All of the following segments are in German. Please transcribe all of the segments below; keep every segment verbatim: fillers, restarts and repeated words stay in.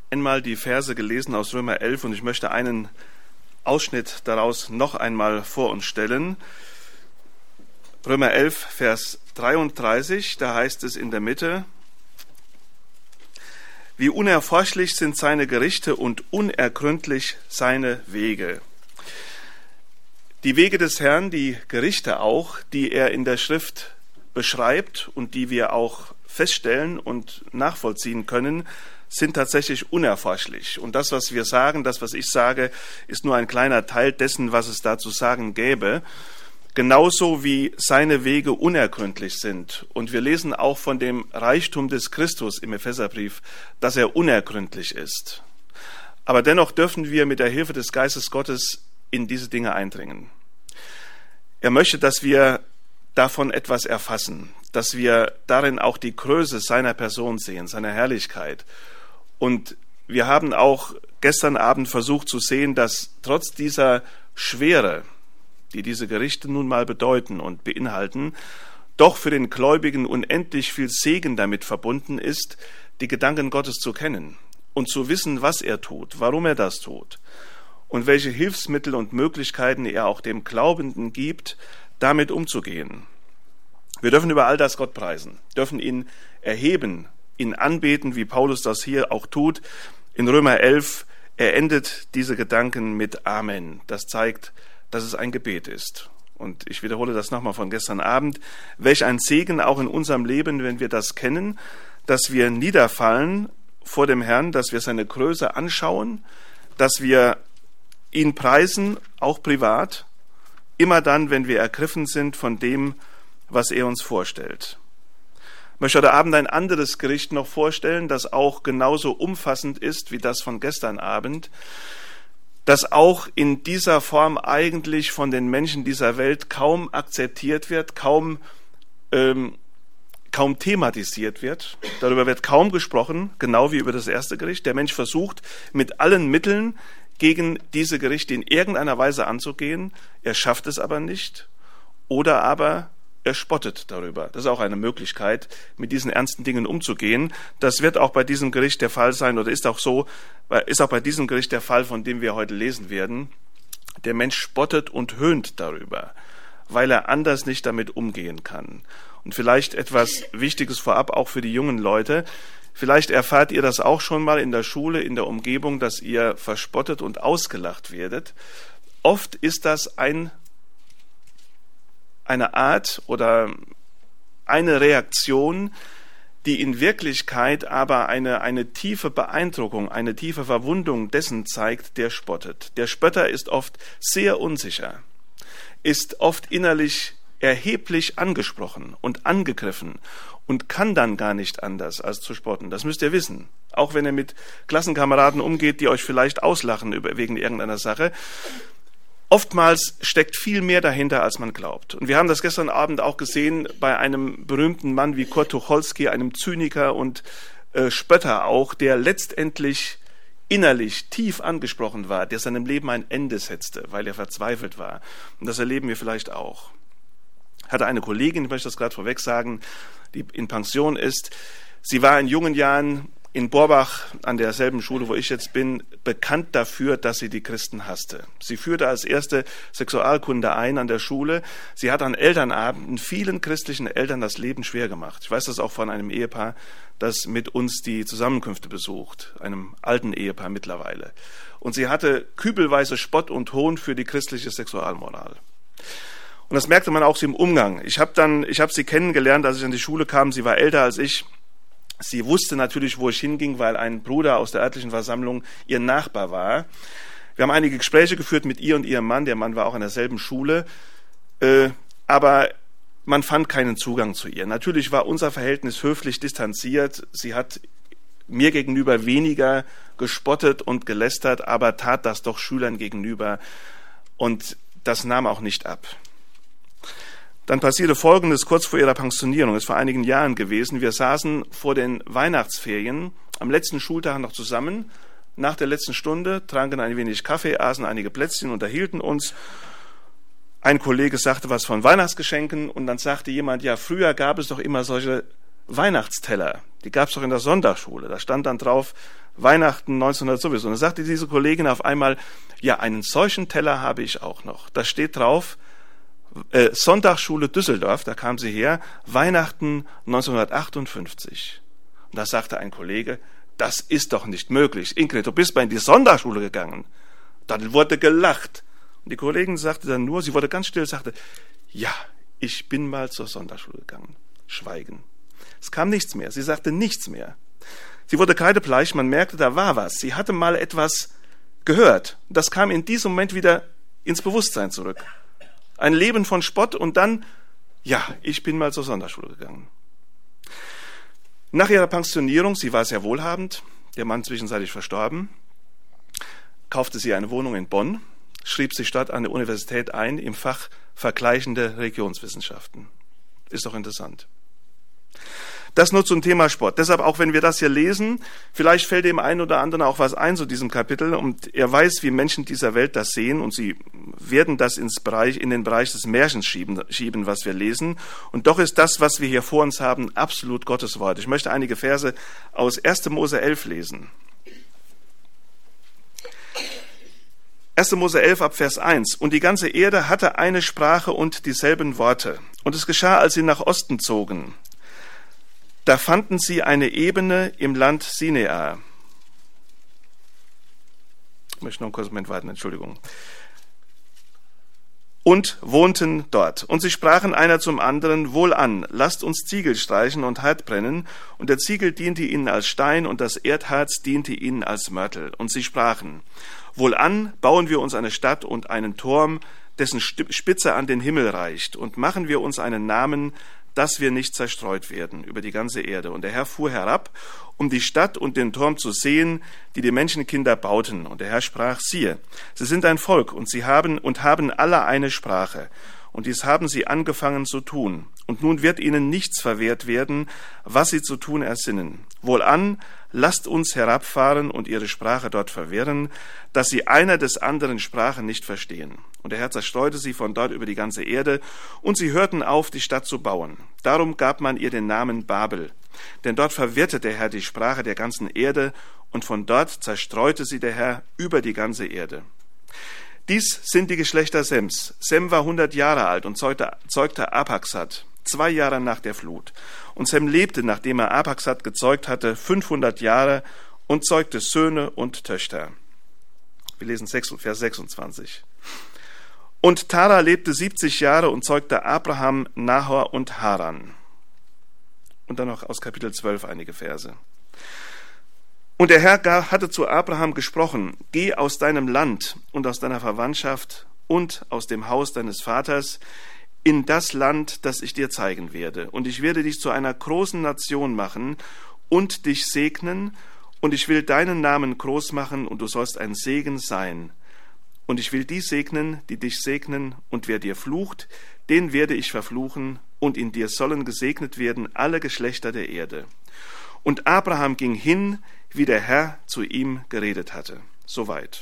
einmal die Verse gelesen aus Römer elf und ich möchte einen Ausschnitt daraus noch einmal vor uns stellen. Römer elf, Vers dreiunddreißig, da heißt es in der Mitte: Wie unerforschlich sind seine Gerichte und unergründlich seine Wege. Die Wege des Herrn, die Gerichte auch, die er in der Schrift beschreibt und die wir auch feststellen und nachvollziehen können, sind tatsächlich unerforschlich. Und das, was wir sagen, das, was ich sage, ist nur ein kleiner Teil dessen, was es da zu sagen gäbe. Genauso wie seine Wege unergründlich sind. Und wir lesen auch von dem Reichtum des Christus im Epheserbrief, dass er unergründlich ist. Aber dennoch dürfen wir mit der Hilfe des Geistes Gottes in diese Dinge eindringen. Er möchte, dass wir davon etwas erfassen, dass wir darin auch die Größe seiner Person sehen, seiner Herrlichkeit. Und wir haben auch gestern Abend versucht zu sehen, dass trotz dieser Schwere, die diese Gerichte nun mal bedeuten und beinhalten, doch für den Gläubigen unendlich viel Segen damit verbunden ist, die Gedanken Gottes zu kennen und zu wissen, was er tut, warum er das tut und welche Hilfsmittel und Möglichkeiten er auch dem Glaubenden gibt, damit umzugehen. Wir dürfen über all das Gott preisen, dürfen ihn erheben, ihn anbeten, wie Paulus das hier auch tut. In Römer elf, er endet diese Gedanken mit Amen. Das zeigt, dass es ein Gebet ist. Und ich wiederhole das nochmal von gestern Abend. Welch ein Segen auch in unserem Leben, wenn wir das kennen, dass wir niederfallen vor dem Herrn, dass wir seine Größe anschauen, dass wir ihn preisen, auch privat, immer dann, wenn wir ergriffen sind von dem, was er uns vorstellt. Ich möchte heute Abend ein anderes Gericht noch vorstellen, das auch genauso umfassend ist wie das von gestern Abend, das auch in dieser Form eigentlich von den Menschen dieser Welt kaum akzeptiert wird, kaum, ähm, kaum thematisiert wird. Darüber wird kaum gesprochen, genau wie über das erste Gericht. Der Mensch versucht mit allen Mitteln gegen diese Gerichte in irgendeiner Weise anzugehen. Er schafft es aber nicht. Oder aber er spottet darüber. Das ist auch eine Möglichkeit, mit diesen ernsten Dingen umzugehen. Das wird auch bei diesem Gericht der Fall sein oder ist auch so, ist auch bei diesem Gericht der Fall, von dem wir heute lesen werden. Der Mensch spottet und höhnt darüber, weil er anders nicht damit umgehen kann. Und vielleicht etwas Wichtiges vorab auch für die jungen Leute. Vielleicht erfahrt ihr das auch schon mal in der Schule, in der Umgebung, dass ihr verspottet und ausgelacht werdet. Oft ist das ein eine Art oder eine Reaktion, die in Wirklichkeit aber eine, eine tiefe Beeindruckung, eine tiefe Verwundung dessen zeigt, der spottet. Der Spötter ist oft sehr unsicher, ist oft innerlich erheblich angesprochen und angegriffen und kann dann gar nicht anders als zu spotten. Das müsst ihr wissen. Auch wenn ihr mit Klassenkameraden umgeht, die euch vielleicht auslachen über, wegen irgendeiner Sache. Oftmals steckt viel mehr dahinter, als man glaubt. Und wir haben das gestern Abend auch gesehen bei einem berühmten Mann wie Kurt Tucholsky, einem Zyniker und äh, Spötter auch, der letztendlich innerlich tief angesprochen war, der seinem Leben ein Ende setzte, weil er verzweifelt war. Und das erleben wir vielleicht auch. Ich hatte eine Kollegin, ich möchte das gerade vorweg sagen, die in Pension ist. Sie war in jungen Jahren in Borbach, an derselben Schule, wo ich jetzt bin, bekannt dafür, dass sie die Christen hasste. Sie führte als erste Sexualkunde ein an der Schule. Sie hat an Elternabenden vielen christlichen Eltern das Leben schwer gemacht. Ich weiß das auch von einem Ehepaar, das mit uns die Zusammenkünfte besucht, einem alten Ehepaar mittlerweile. Und sie hatte kübelweise Spott und Hohn für die christliche Sexualmoral. Und das merkte man auch im Umgang. Ich habe dann, ich habe sie kennengelernt, als ich an die Schule kam. Sie war älter als ich. Sie wusste natürlich, wo ich hinging, weil ein Bruder aus der örtlichen Versammlung ihr Nachbar war. Wir haben einige Gespräche geführt mit ihr und ihrem Mann. Der Mann war auch an derselben Schule. Äh, aber man fand keinen Zugang zu ihr. Natürlich war unser Verhältnis höflich distanziert. Sie hat mir gegenüber weniger gespottet und gelästert, aber tat das doch Schülern gegenüber. Und das nahm auch nicht ab. Dann passierte Folgendes kurz vor ihrer Pensionierung, das ist vor einigen Jahren gewesen. Wir saßen vor den Weihnachtsferien am letzten Schultag noch zusammen, nach der letzten Stunde, tranken ein wenig Kaffee, aßen einige Plätzchen, unterhielten uns. Ein Kollege sagte was von Weihnachtsgeschenken und dann sagte jemand, ja, früher gab es doch immer solche Weihnachtsteller, die gab es doch in der Sonntagsschule. Da stand dann drauf, Weihnachten neunzehnhundert sowieso. Und da sagte diese Kollegin auf einmal, ja, einen solchen Teller habe ich auch noch. Da steht drauf, äh, Sonntagsschule Düsseldorf, da kam sie her, Weihnachten neunzehnhundertachtundfünfzig. Und da sagte ein Kollege, das ist doch nicht möglich. Ingrid, du bist mal in die Sonntagsschule gegangen. Dann wurde gelacht. Und die Kollegin sagte dann nur, sie wurde ganz still, sagte, ja, ich bin mal zur Sonntagsschule gegangen. Schweigen. Es kam nichts mehr. Sie sagte nichts mehr. Sie wurde kreidebleich, man merkte, da war was. Sie hatte mal etwas gehört. Das kam in diesem Moment wieder ins Bewusstsein zurück. Ein Leben von Spott und dann, ja, ich bin mal zur Sonntagsschule gegangen. Nach ihrer Pensionierung, sie war sehr wohlhabend, der Mann zwischenzeitlich verstorben, kaufte sie eine Wohnung in Bonn, schrieb sich dort an der Universität ein im Fach Vergleichende Religionswissenschaften. Ist doch interessant. Das nur zum Thema Spott. Deshalb, auch wenn wir das hier lesen, vielleicht fällt dem einen oder anderen auch was ein zu diesem Kapitel und er weiß, wie Menschen dieser Welt das sehen und sie werden das ins Bereich, in den Bereich des Märchens schieben, schieben, was wir lesen. Und doch ist das, was wir hier vor uns haben, absolut Gottes Wort. Ich möchte einige Verse aus erster Mose elf lesen. erster Mose elf ab Vers eins. Und die ganze Erde hatte eine Sprache und dieselben Worte. Und es geschah, als sie nach Osten zogen. Da fanden sie eine Ebene im Land Sinai. Ich möchte noch einen kurzen Moment warten, Entschuldigung. Und wohnten dort. Und sie sprachen einer zum anderen, wohlan, lasst uns Ziegel streichen und Herd brennen. Und der Ziegel diente ihnen als Stein und das Erdharz diente ihnen als Mörtel. Und sie sprachen, wohlan, bauen wir uns eine Stadt und einen Turm, dessen Spitze an den Himmel reicht. Und machen wir uns einen Namen, dass wir nicht zerstreut werden über die ganze Erde. Und der Herr fuhr herab, um die Stadt und den Turm zu sehen, die die Menschenkinder bauten. Und der Herr sprach, siehe, sie sind ein Volk und sie haben und haben alle eine Sprache. Und dies haben sie angefangen zu tun. Und nun wird ihnen nichts verwehrt werden, was sie zu tun ersinnen. Wohlan, lasst uns herabfahren und ihre Sprache dort verwirren, dass sie einer des anderen Sprache nicht verstehen. Und der Herr zerstreute sie von dort über die ganze Erde, und sie hörten auf, die Stadt zu bauen. Darum gab man ihr den Namen Babel. Denn dort verwirrte der Herr die Sprache der ganzen Erde, und von dort zerstreute sie der Herr über die ganze Erde. Dies sind die Geschlechter Sems. Sem war hundert Jahre alt und zeugte, zeugte Arphaxad, zwei Jahre nach der Flut. Und Sem lebte, nachdem er Arphaxad gezeugt hatte, fünfhundert Jahre und zeugte Söhne und Töchter. Wir lesen Vers sechsundzwanzig. Und Tara lebte siebzig Jahre und zeugte Abraham, Nahor und Haran. Und dann noch aus Kapitel zwölf einige Verse. Und der Herr hatte zu Abraham gesprochen, geh aus deinem Land und aus deiner Verwandtschaft und aus dem Haus deines Vaters in das Land, das ich dir zeigen werde. Und ich werde dich zu einer großen Nation machen und dich segnen, und ich will deinen Namen groß machen, und du sollst ein Segen sein. Und ich will die segnen, die dich segnen, und wer dir flucht, den werde ich verfluchen, und in dir sollen gesegnet werden alle Geschlechter der Erde. Und Abraham ging hin, wie der Herr zu ihm geredet hatte. Soweit.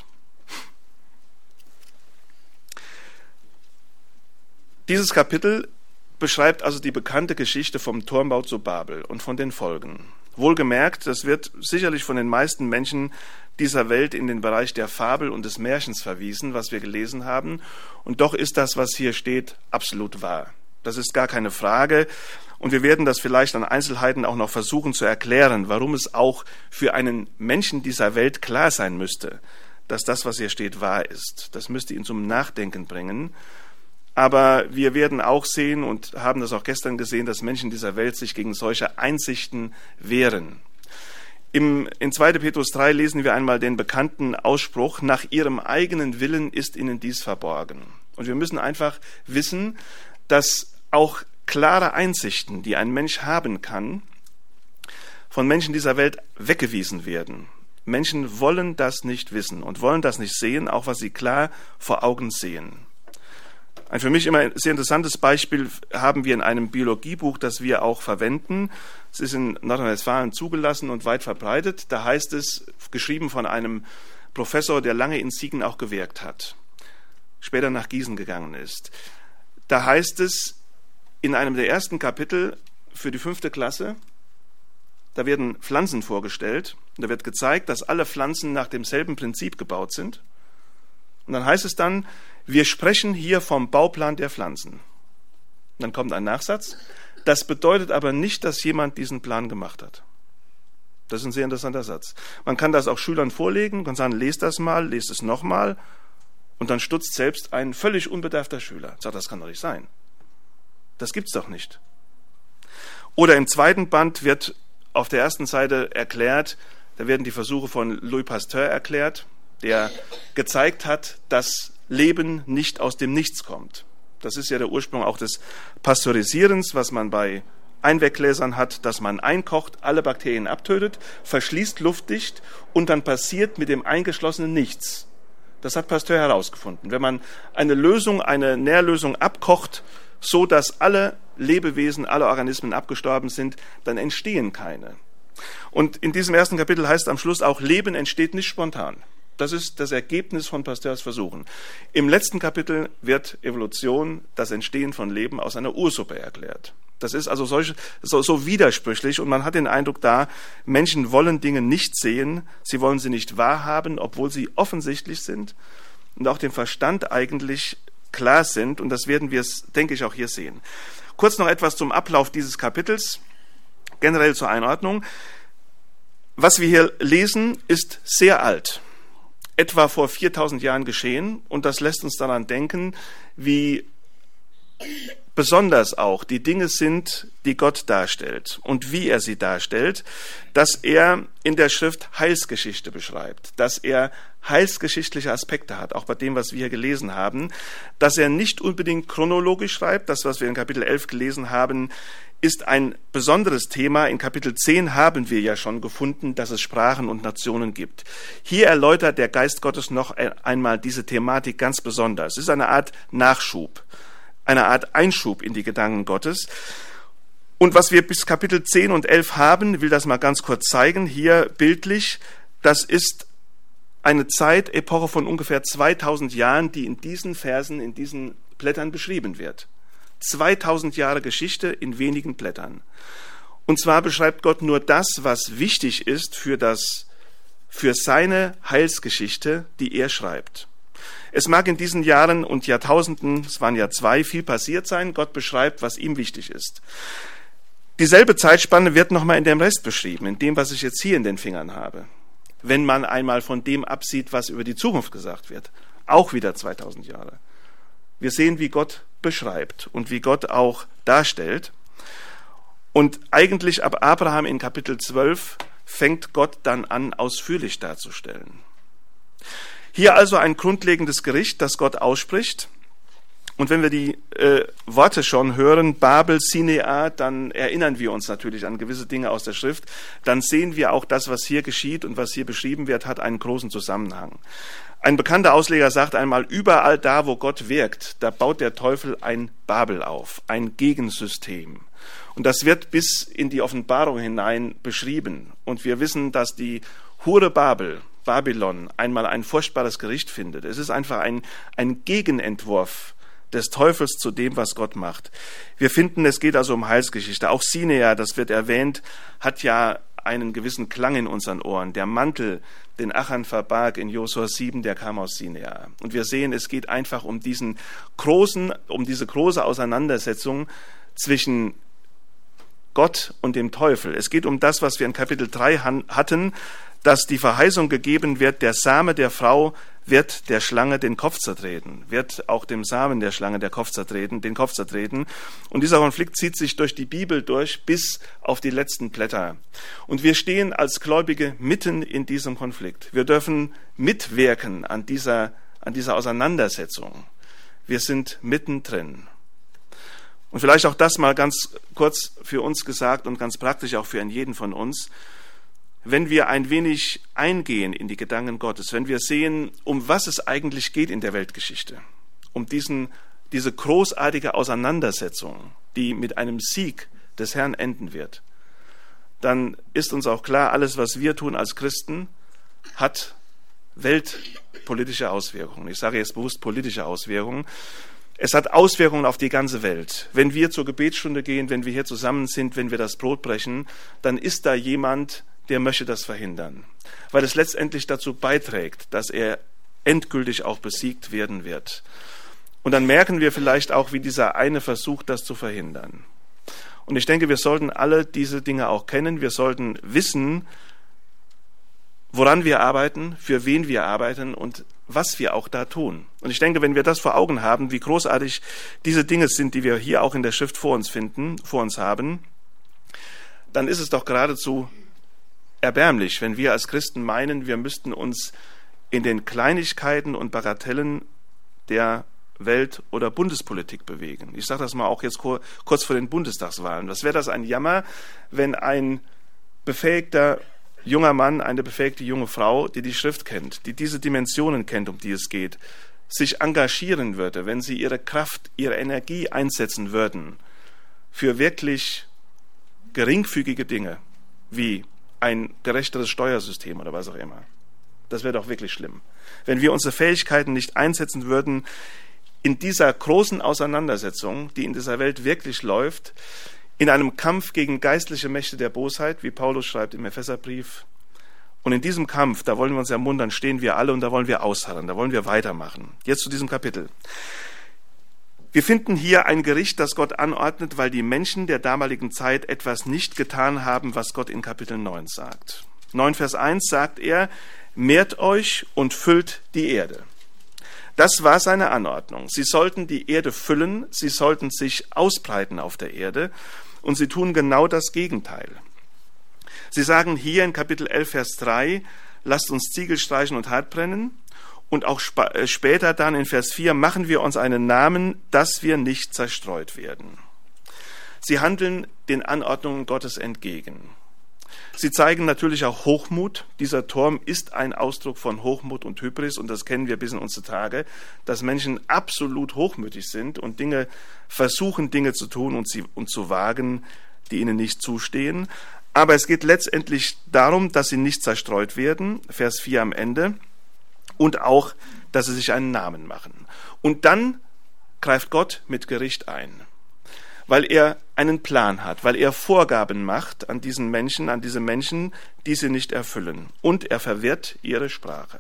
Dieses Kapitel beschreibt also die bekannte Geschichte vom Turmbau zu Babel und von den Folgen. Wohlgemerkt, das wird sicherlich von den meisten Menschen dieser Welt in den Bereich der Fabel und des Märchens verwiesen, was wir gelesen haben. Und doch ist das, was hier steht, absolut wahr. Das ist gar keine Frage. Und wir werden das vielleicht an Einzelheiten auch noch versuchen zu erklären, warum es auch für einen Menschen dieser Welt klar sein müsste, dass das, was hier steht, wahr ist. Das müsste ihn zum Nachdenken bringen. Aber wir werden auch sehen und haben das auch gestern gesehen, dass Menschen dieser Welt sich gegen solche Einsichten wehren. Im, in zweiter Petrus drei lesen wir einmal den bekannten Ausspruch, nach ihrem eigenen Willen ist ihnen dies verborgen. Und wir müssen einfach wissen, dass auch klare Einsichten, die ein Mensch haben kann, von Menschen dieser Welt weggewiesen werden. Menschen wollen das nicht wissen und wollen das nicht sehen, auch was sie klar vor Augen sehen. Ein für mich immer sehr interessantes Beispiel haben wir in einem Biologiebuch, das wir auch verwenden. Es ist in Nordrhein-Westfalen zugelassen und weit verbreitet. Da heißt es, geschrieben von einem Professor, der lange in Siegen auch gewirkt hat, später nach Gießen gegangen ist. Da heißt es in einem der ersten Kapitel für die fünfte Klasse, Da werden Pflanzen vorgestellt. Und da wird gezeigt, dass alle Pflanzen nach demselben Prinzip gebaut sind. Und dann heißt es dann, wir sprechen hier vom Bauplan der Pflanzen. Und dann kommt ein Nachsatz. Das bedeutet aber nicht, dass jemand diesen Plan gemacht hat. Das ist ein sehr interessanter Satz. Man kann das auch Schülern vorlegen, kann sagen, lest das mal, lest es nochmal. Und dann stutzt selbst ein völlig unbedarfter Schüler. Sagt, das kann doch nicht sein. Das gibt's doch nicht. Oder im zweiten Band wird auf der ersten Seite erklärt, da werden die Versuche von Louis Pasteur erklärt, der gezeigt hat, dass Leben nicht aus dem Nichts kommt. Das ist ja der Ursprung auch des Pasteurisierens, was man bei Einweggläsern hat, dass man einkocht, alle Bakterien abtötet, verschließt luftdicht und dann passiert mit dem Eingeschlossenen nichts. Das hat Pasteur herausgefunden. Wenn man eine Lösung, eine Nährlösung abkocht, so dass alle Lebewesen, alle Organismen abgestorben sind, dann entstehen keine. Und in diesem ersten Kapitel heißt am Schluss auch, Leben entsteht nicht spontan. Das ist das Ergebnis von Pasteurs Versuchen. Im letzten Kapitel wird Evolution, das Entstehen von Leben, aus einer Ursuppe erklärt. Das ist also solch, so, so widersprüchlich und man hat den Eindruck da, Menschen wollen Dinge nicht sehen, sie wollen sie nicht wahrhaben, obwohl sie offensichtlich sind und auch dem Verstand eigentlich klar sind und das werden wir, denke ich, auch hier sehen. Kurz noch etwas zum Ablauf dieses Kapitels, generell zur Einordnung. Was wir hier lesen, ist sehr alt. Etwa vor viertausend Jahren geschehen und das lässt uns daran denken, wie besonders auch die Dinge sind, die Gott darstellt und wie er sie darstellt, dass er in der Schrift Heilsgeschichte beschreibt, dass er heilsgeschichtliche Aspekte hat, auch bei dem, was wir hier gelesen haben, dass er nicht unbedingt chronologisch schreibt, das, was wir in Kapitel elf gelesen haben, ist ein besonderes Thema. In Kapitel zehn haben wir ja schon gefunden, dass es Sprachen und Nationen gibt. Hier erläutert der Geist Gottes noch einmal diese Thematik ganz besonders. Es ist eine Art Nachschub, eine Art Einschub in die Gedanken Gottes. Und was wir bis Kapitel zehn und elf haben, will das mal ganz kurz zeigen, hier bildlich, das ist eine Zeitepoche von ungefähr zweitausend Jahren, die in diesen Versen, in diesen Blättern beschrieben wird. zweitausend Jahre Geschichte in wenigen Blättern. Und zwar beschreibt Gott nur das, was wichtig ist für das, für seine Heilsgeschichte, die er schreibt. Es mag in diesen Jahren und Jahrtausenden, es waren ja zwei, viel passiert sein. Gott beschreibt, was ihm wichtig ist. Dieselbe Zeitspanne wird nochmal in dem Rest beschrieben, in dem, was ich jetzt hier in den Fingern habe. Wenn man einmal von dem absieht, was über die Zukunft gesagt wird. Auch wieder zweitausend Jahre. Wir sehen, wie Gott beschreibt und wie Gott auch darstellt. Und eigentlich ab Abraham in Kapitel zwölf fängt Gott dann an, ausführlich darzustellen. Hier also ein grundlegendes Gericht, das Gott ausspricht. Und wenn wir die äh, Worte schon hören, Babel, Sinea, dann erinnern wir uns natürlich an gewisse Dinge aus der Schrift. Dann sehen wir auch, das, was hier geschieht und was hier beschrieben wird, hat einen großen Zusammenhang. Ein bekannter Ausleger sagt einmal, überall da, wo Gott wirkt, da baut der Teufel ein Babel auf, ein Gegensystem. Und das wird bis in die Offenbarung hinein beschrieben. Und wir wissen, dass die Hure Babel, Babylon, einmal ein furchtbares Gericht findet. Es ist einfach ein, ein Gegenentwurf des Teufels zu dem, was Gott macht. Wir finden, es geht also um Heilsgeschichte. Auch Sinea, das wird erwähnt, hat ja einen gewissen Klang in unseren Ohren. Der Mantel, den Achan verbarg in Josua sieben, der kam aus Sinea. Und wir sehen, es geht einfach um diesen großen, um diese große Auseinandersetzung zwischen Gott und dem Teufel. Es geht um das, was wir in Kapitel drei hatten, dass die Verheißung gegeben wird, der Same der Frau wird der Schlange den Kopf zertreten, wird auch dem Samen der Schlange der Kopf zertreten, den Kopf zertreten. Und dieser Konflikt zieht sich durch die Bibel durch bis auf die letzten Blätter. Und wir stehen als Gläubige mitten in diesem Konflikt. Wir dürfen mitwirken an dieser, an dieser Auseinandersetzung. Wir sind mittendrin. Und vielleicht auch das mal ganz kurz für uns gesagt und ganz praktisch auch für jeden von uns. Wenn wir ein wenig eingehen in die Gedanken Gottes, wenn wir sehen, um was es eigentlich geht in der Weltgeschichte, um diesen, diese großartige Auseinandersetzung, die mit einem Sieg des Herrn enden wird, dann ist uns auch klar, alles, was wir tun als Christen, hat weltpolitische Auswirkungen. Ich sage jetzt bewusst politische Auswirkungen. Es hat Auswirkungen auf die ganze Welt. Wenn wir zur Gebetsstunde gehen, wenn wir hier zusammen sind, wenn wir das Brot brechen, dann ist da jemand, der möchte das verhindern, weil es letztendlich dazu beiträgt, dass er endgültig auch besiegt werden wird. Und dann merken wir vielleicht auch, wie dieser eine versucht, das zu verhindern. Und ich denke, wir sollten alle diese Dinge auch kennen. Wir sollten wissen, woran wir arbeiten, für wen wir arbeiten und was wir auch da tun. Und ich denke, wenn wir das vor Augen haben, wie großartig diese Dinge sind, die wir hier auch in der Schrift vor uns finden, vor uns haben, dann ist es doch geradezu erbärmlich, wenn wir als Christen meinen, wir müssten uns in den Kleinigkeiten und Bagatellen der Welt- oder Bundespolitik bewegen. Ich sage das mal auch jetzt kurz vor den Bundestagswahlen. Was wäre das ein Jammer, wenn ein befähigter junger Mann, eine befähigte junge Frau, die die Schrift kennt, die diese Dimensionen kennt, um die es geht, sich engagieren würde, wenn sie ihre Kraft, ihre Energie einsetzen würden für wirklich geringfügige Dinge, wie ein gerechteres Steuersystem oder was auch immer. Das wäre doch wirklich schlimm. Wenn wir unsere Fähigkeiten nicht einsetzen würden in dieser großen Auseinandersetzung, die in dieser Welt wirklich läuft, in einem Kampf gegen geistliche Mächte der Bosheit, wie Paulus schreibt im Epheserbrief. Und in diesem Kampf, da wollen wir uns ermuntern, stehen wir alle und da wollen wir ausharren, da wollen wir weitermachen. Jetzt zu diesem Kapitel. Wir finden hier ein Gericht, das Gott anordnet, weil die Menschen der damaligen Zeit etwas nicht getan haben, was Gott in Kapitel neun sagt. neun Vers eins sagt er, mehrt euch und füllt die Erde. Das war seine Anordnung. Sie sollten die Erde füllen, sie sollten sich ausbreiten auf der Erde und sie tun genau das Gegenteil. Sie sagen hier in Kapitel elf, Vers drei, lasst uns Ziegel streichen und hart brennen. Und auch sp- äh, später dann in Vers vier, machen wir uns einen Namen, dass wir nicht zerstreut werden. Sie handeln den Anordnungen Gottes entgegen. Sie zeigen natürlich auch Hochmut. Dieser Turm ist ein Ausdruck von Hochmut und Hybris und das kennen wir bis in unsere Tage, dass Menschen absolut hochmütig sind und Dinge versuchen, Dinge zu tun und, sie, und zu wagen, die ihnen nicht zustehen. Aber es geht letztendlich darum, dass sie nicht zerstreut werden, Vers vier am Ende, und auch, dass sie sich einen Namen machen. Und dann greift Gott mit Gericht ein, weil er einen Plan hat, weil er Vorgaben macht an diesen Menschen, an diese Menschen, die sie nicht erfüllen. Und er verwirrt ihre Sprache.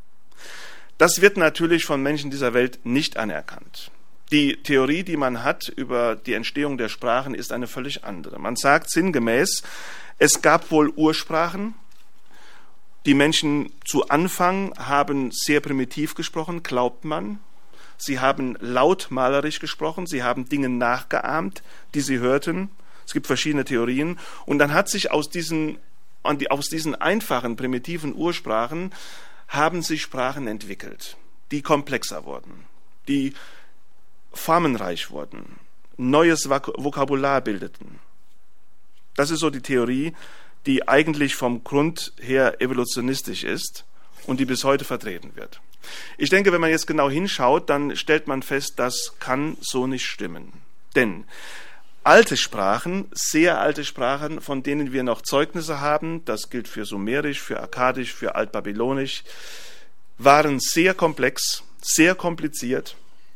Das wird natürlich von Menschen dieser Welt nicht anerkannt. Die Theorie, die man hat über die Entstehung der Sprachen, ist eine völlig andere. Man sagt sinngemäß, es gab wohl Ursprachen. Die Menschen zu Anfang haben sehr primitiv gesprochen, glaubt man. Sie haben lautmalerisch gesprochen, sie haben Dinge nachgeahmt, die sie hörten. Es gibt verschiedene Theorien. Und dann hat sich aus diesen, aus diesen einfachen, primitiven Ursprachen haben sich Sprachen entwickelt, die komplexer wurden, die formenreich wurden, neues Vokabular bildeten. Das ist so die Theorie, die eigentlich vom Grund her evolutionistisch ist und die bis heute vertreten wird. Ich denke, wenn man jetzt genau hinschaut, dann stellt man fest, das kann so nicht stimmen. Denn alte Sprachen, sehr alte Sprachen, von denen wir noch Zeugnisse haben, das gilt für Sumerisch, für Akkadisch, für Altbabylonisch, waren sehr komplex, sehr kompliziert,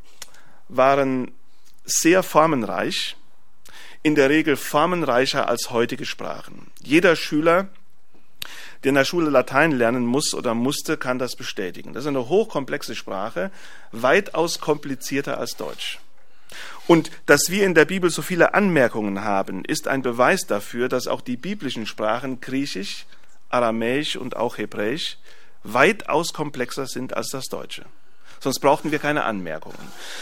waren sehr formenreich, in der Regel formenreicher als heutige Sprachen. Jeder Schüler, der in der Schule Latein lernen muss oder musste, kann das bestätigen. Das ist eine hochkomplexe Sprache, weitaus komplizierter als Deutsch. Und dass wir in der Bibel so viele Anmerkungen haben, ist ein Beweis dafür, dass auch die biblischen Sprachen Griechisch, Aramäisch und auch Hebräisch weitaus komplexer sind als das Deutsche. Sonst brauchten wir keine Anmerkungen.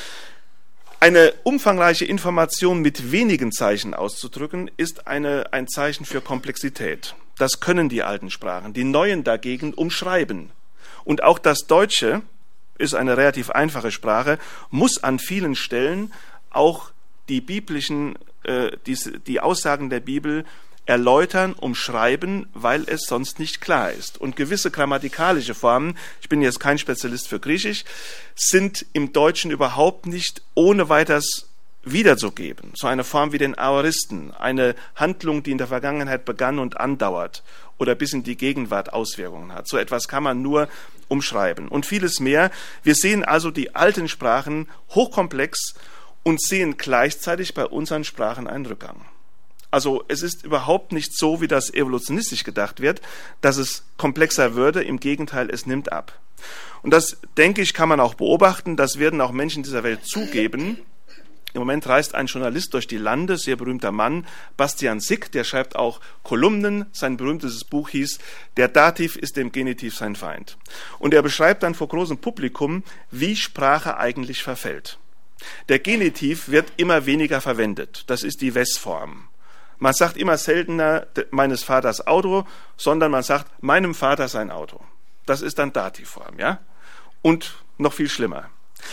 Eine umfangreiche Information mit wenigen Zeichen auszudrücken, ist eine, ein Zeichen für Komplexität. Das können die alten Sprachen. Die neuen dagegen umschreiben. Und auch das Deutsche ist eine relativ einfache Sprache, muss an vielen Stellen auch die biblischen, äh, die, die Aussagen der Bibel erläutern, umschreiben, weil es sonst nicht klar ist. Und gewisse grammatikalische Formen, ich bin jetzt kein Spezialist für Griechisch, sind im Deutschen überhaupt nicht ohne weiteres wiederzugeben. So eine Form wie den Aoristen, eine Handlung, die in der Vergangenheit begann und andauert oder bis in die Gegenwart Auswirkungen hat. So etwas kann man nur umschreiben. Und vieles mehr. Wir sehen also die alten Sprachen hochkomplex und sehen gleichzeitig bei unseren Sprachen einen Rückgang. Also es ist überhaupt nicht so, wie das evolutionistisch gedacht wird, dass es komplexer würde. Im Gegenteil, es nimmt ab. Und das, denke ich, kann man auch beobachten. Das werden auch Menschen dieser Welt zugeben. Im Moment reist ein Journalist durch die Lande, sehr berühmter Mann, Bastian Sick, der schreibt auch Kolumnen. Sein berühmtestes Buch hieß Der Dativ ist dem Genitiv sein Feind. Und er beschreibt dann vor großem Publikum, wie Sprache eigentlich verfällt. Der Genitiv wird immer weniger verwendet. Das ist die Wes-Form. Man sagt immer seltener meines Vaters Auto, sondern man sagt meinem Vater sein Auto. Das ist dann Dativform, ja? Und noch viel schlimmer.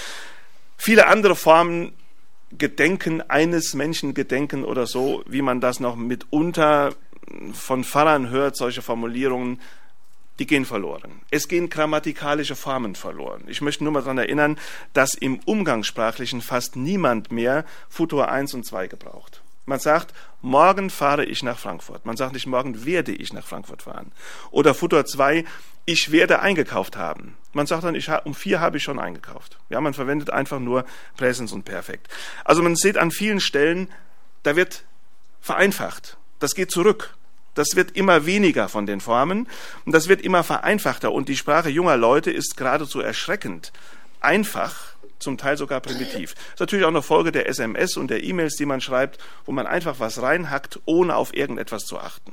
Viele andere Formen, Gedenken eines Menschen gedenken oder so, wie man das noch mitunter von Pfarrern hört, solche Formulierungen, die gehen verloren. Es gehen grammatikalische Formen verloren. Ich möchte nur mal daran erinnern, dass im Umgangssprachlichen fast niemand mehr Futur eins und zwei gebraucht. Man sagt, morgen fahre ich nach Frankfurt. Man sagt nicht, morgen werde ich nach Frankfurt fahren. Oder Futur zwei, ich werde eingekauft haben. Man sagt dann, ich, um vier habe ich schon eingekauft. Ja, man verwendet einfach nur Präsens und Perfekt. Also man sieht an vielen Stellen, da wird vereinfacht. Das geht zurück. Das wird immer weniger von den Formen und das wird immer vereinfachter. Und die Sprache junger Leute ist geradezu erschreckend einfach, zum Teil sogar primitiv. Das ist natürlich auch eine Folge der S M S und der E-Mails, die man schreibt, wo man einfach was reinhackt, ohne auf irgendetwas zu achten.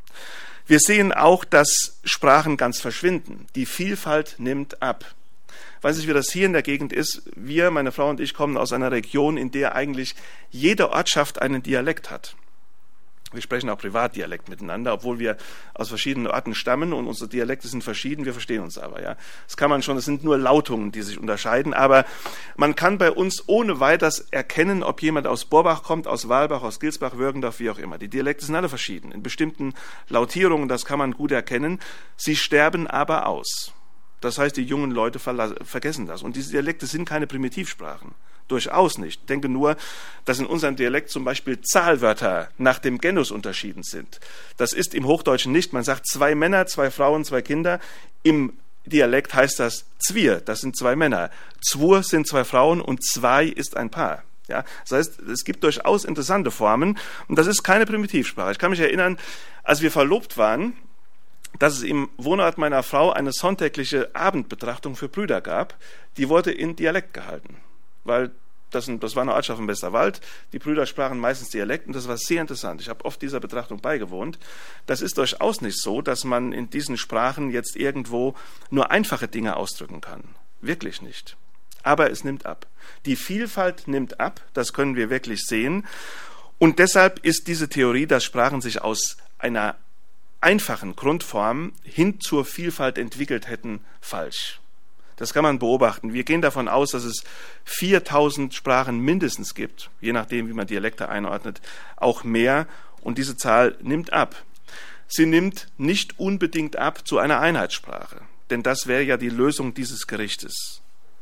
Wir sehen auch, dass Sprachen ganz verschwinden. Die Vielfalt nimmt ab. Ich weiß nicht, wie das hier in der Gegend ist. Wir, meine Frau und ich, kommen aus einer Region, in der eigentlich jede Ortschaft einen Dialekt hat. Wir sprechen auch Privatdialekt miteinander, obwohl wir aus verschiedenen Orten stammen und unsere Dialekte sind verschieden, wir verstehen uns aber. Ja, das kann man schon, es sind nur Lautungen, die sich unterscheiden, aber man kann bei uns ohne weiteres erkennen, ob jemand aus Borbach kommt, aus Walbach, aus Gilsbach, Würgendorf, wie auch immer. Die Dialekte sind alle verschieden, in bestimmten Lautierungen, das kann man gut erkennen. Sie sterben aber aus. Das heißt, die jungen Leute vergessen das. Und diese Dialekte sind keine Primitivsprachen. Durchaus nicht. Ich denke nur, dass in unserem Dialekt zum Beispiel Zahlwörter nach dem Genus unterschieden sind. Das ist im Hochdeutschen nicht. Man sagt zwei Männer, zwei Frauen, zwei Kinder. Im Dialekt heißt das Zwier, das sind zwei Männer. Zwur sind zwei Frauen und zwei ist ein Paar. Ja, das heißt, es gibt durchaus interessante Formen und das ist keine Primitivsprache. Ich kann mich erinnern, als wir verlobt waren, dass es im Wohnort meiner Frau eine sonntägliche Abendbetrachtung für Brüder gab. Die wurde in Dialekt gehalten. Weil das, das war eine Ortschaft im Westerwald, die Brüder sprachen meistens Dialekt und das war sehr interessant. Ich habe oft dieser Betrachtung beigewohnt. Das ist durchaus nicht so, dass man in diesen Sprachen jetzt irgendwo nur einfache Dinge ausdrücken kann. Wirklich nicht. Aber es nimmt ab. Die Vielfalt nimmt ab, das können wir wirklich sehen. Und deshalb ist diese Theorie, dass Sprachen sich aus einer einfachen Grundform hin zur Vielfalt entwickelt hätten, falsch. Das kann man beobachten. Wir gehen davon aus, dass es viertausend Sprachen mindestens gibt, je nachdem, wie man Dialekte einordnet, auch mehr. Und diese Zahl nimmt ab. Sie nimmt nicht unbedingt ab zu einer Einheitssprache, denn das wäre ja die Lösung dieses Gerichtes.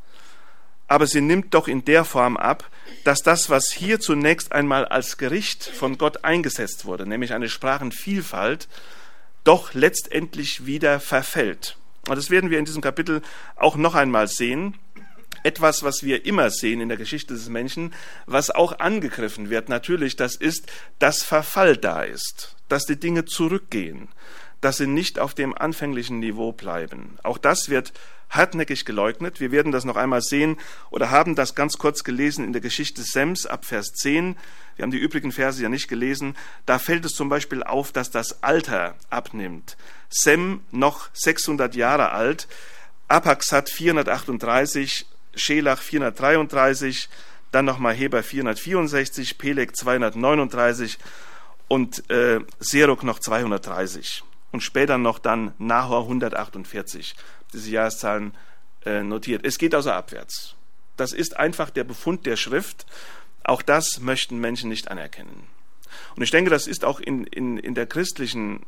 Aber sie nimmt doch in der Form ab, dass das, was hier zunächst einmal als Gericht von Gott eingesetzt wurde, nämlich eine Sprachenvielfalt, doch letztendlich wieder verfällt. Und das werden wir in diesem Kapitel auch noch einmal sehen. Etwas, was wir immer sehen in der Geschichte des Menschen, was auch angegriffen wird, natürlich, das ist, dass Verfall da ist, dass die Dinge zurückgehen, dass sie nicht auf dem anfänglichen Niveau bleiben. Auch das wird hartnäckig geleugnet. Wir werden das noch einmal sehen oder haben das ganz kurz gelesen in der Geschichte Sems ab Vers zehn. Wir haben die übrigen Verse ja nicht gelesen. Da fällt es zum Beispiel auf, dass das Alter abnimmt. Sem noch sechshundert Jahre alt, Apaxat vierhundertachtunddreißig, Schelach vierhundertdreiunddreißig, dann nochmal Heber vierhundertvierundsechzig, Peleg zweihundertneununddreißig und äh, Serug noch zweihundertdreißig. Und später noch dann Nahor hundertachtundvierzig. Diese Jahreszahlen äh, notiert. Es geht also abwärts. Das ist einfach der Befund der Schrift. Auch das möchten Menschen nicht anerkennen. Und ich denke, das ist auch in, in, in der christlichen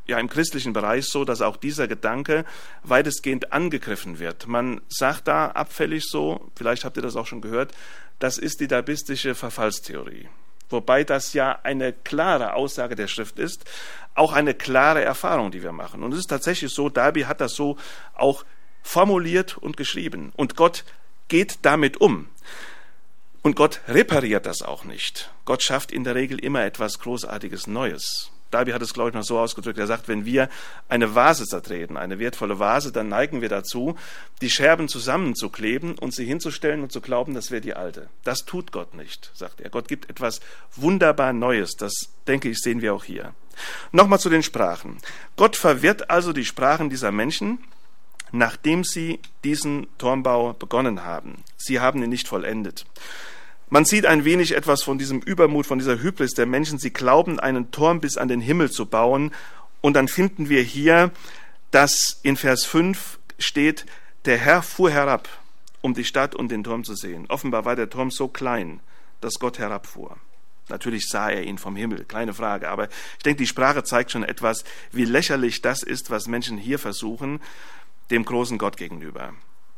ja im christlichen Bereich so, dass auch dieser Gedanke weitestgehend angegriffen wird. Man sagt da abfällig so, vielleicht habt ihr das auch schon gehört, das ist die dabistische Verfallstheorie. Wobei das ja eine klare Aussage der Schrift ist, auch eine klare Erfahrung, die wir machen. Und es ist tatsächlich so, Darby hat das so auch formuliert und geschrieben. Und Gott geht damit um. Und Gott repariert das auch nicht. Gott schafft in der Regel immer etwas Großartiges Neues. Darby hat es, glaube ich, noch so ausgedrückt, er sagt, wenn wir eine Vase zertreten, eine wertvolle Vase, dann neigen wir dazu, die Scherben zusammenzukleben und sie hinzustellen und zu glauben, das wäre die alte. Das tut Gott nicht, sagt er. Gott gibt etwas wunderbar Neues. Das, denke ich, sehen wir auch hier. Nochmal zu den Sprachen. Gott verwirrt also die Sprachen dieser Menschen, nachdem sie diesen Turmbau begonnen haben. Sie haben ihn nicht vollendet. Man sieht ein wenig etwas von diesem Übermut, von dieser Hybris der Menschen. Sie glauben, einen Turm bis an den Himmel zu bauen. Und dann finden wir hier, dass in Vers fünf steht, der Herr fuhr herab, um die Stadt und den Turm zu sehen. Offenbar war der Turm so klein, dass Gott herabfuhr. Natürlich sah er ihn vom Himmel, keine Frage. Aber ich denke, die Sprache zeigt schon etwas, wie lächerlich das ist, was Menschen hier versuchen, dem großen Gott gegenüber.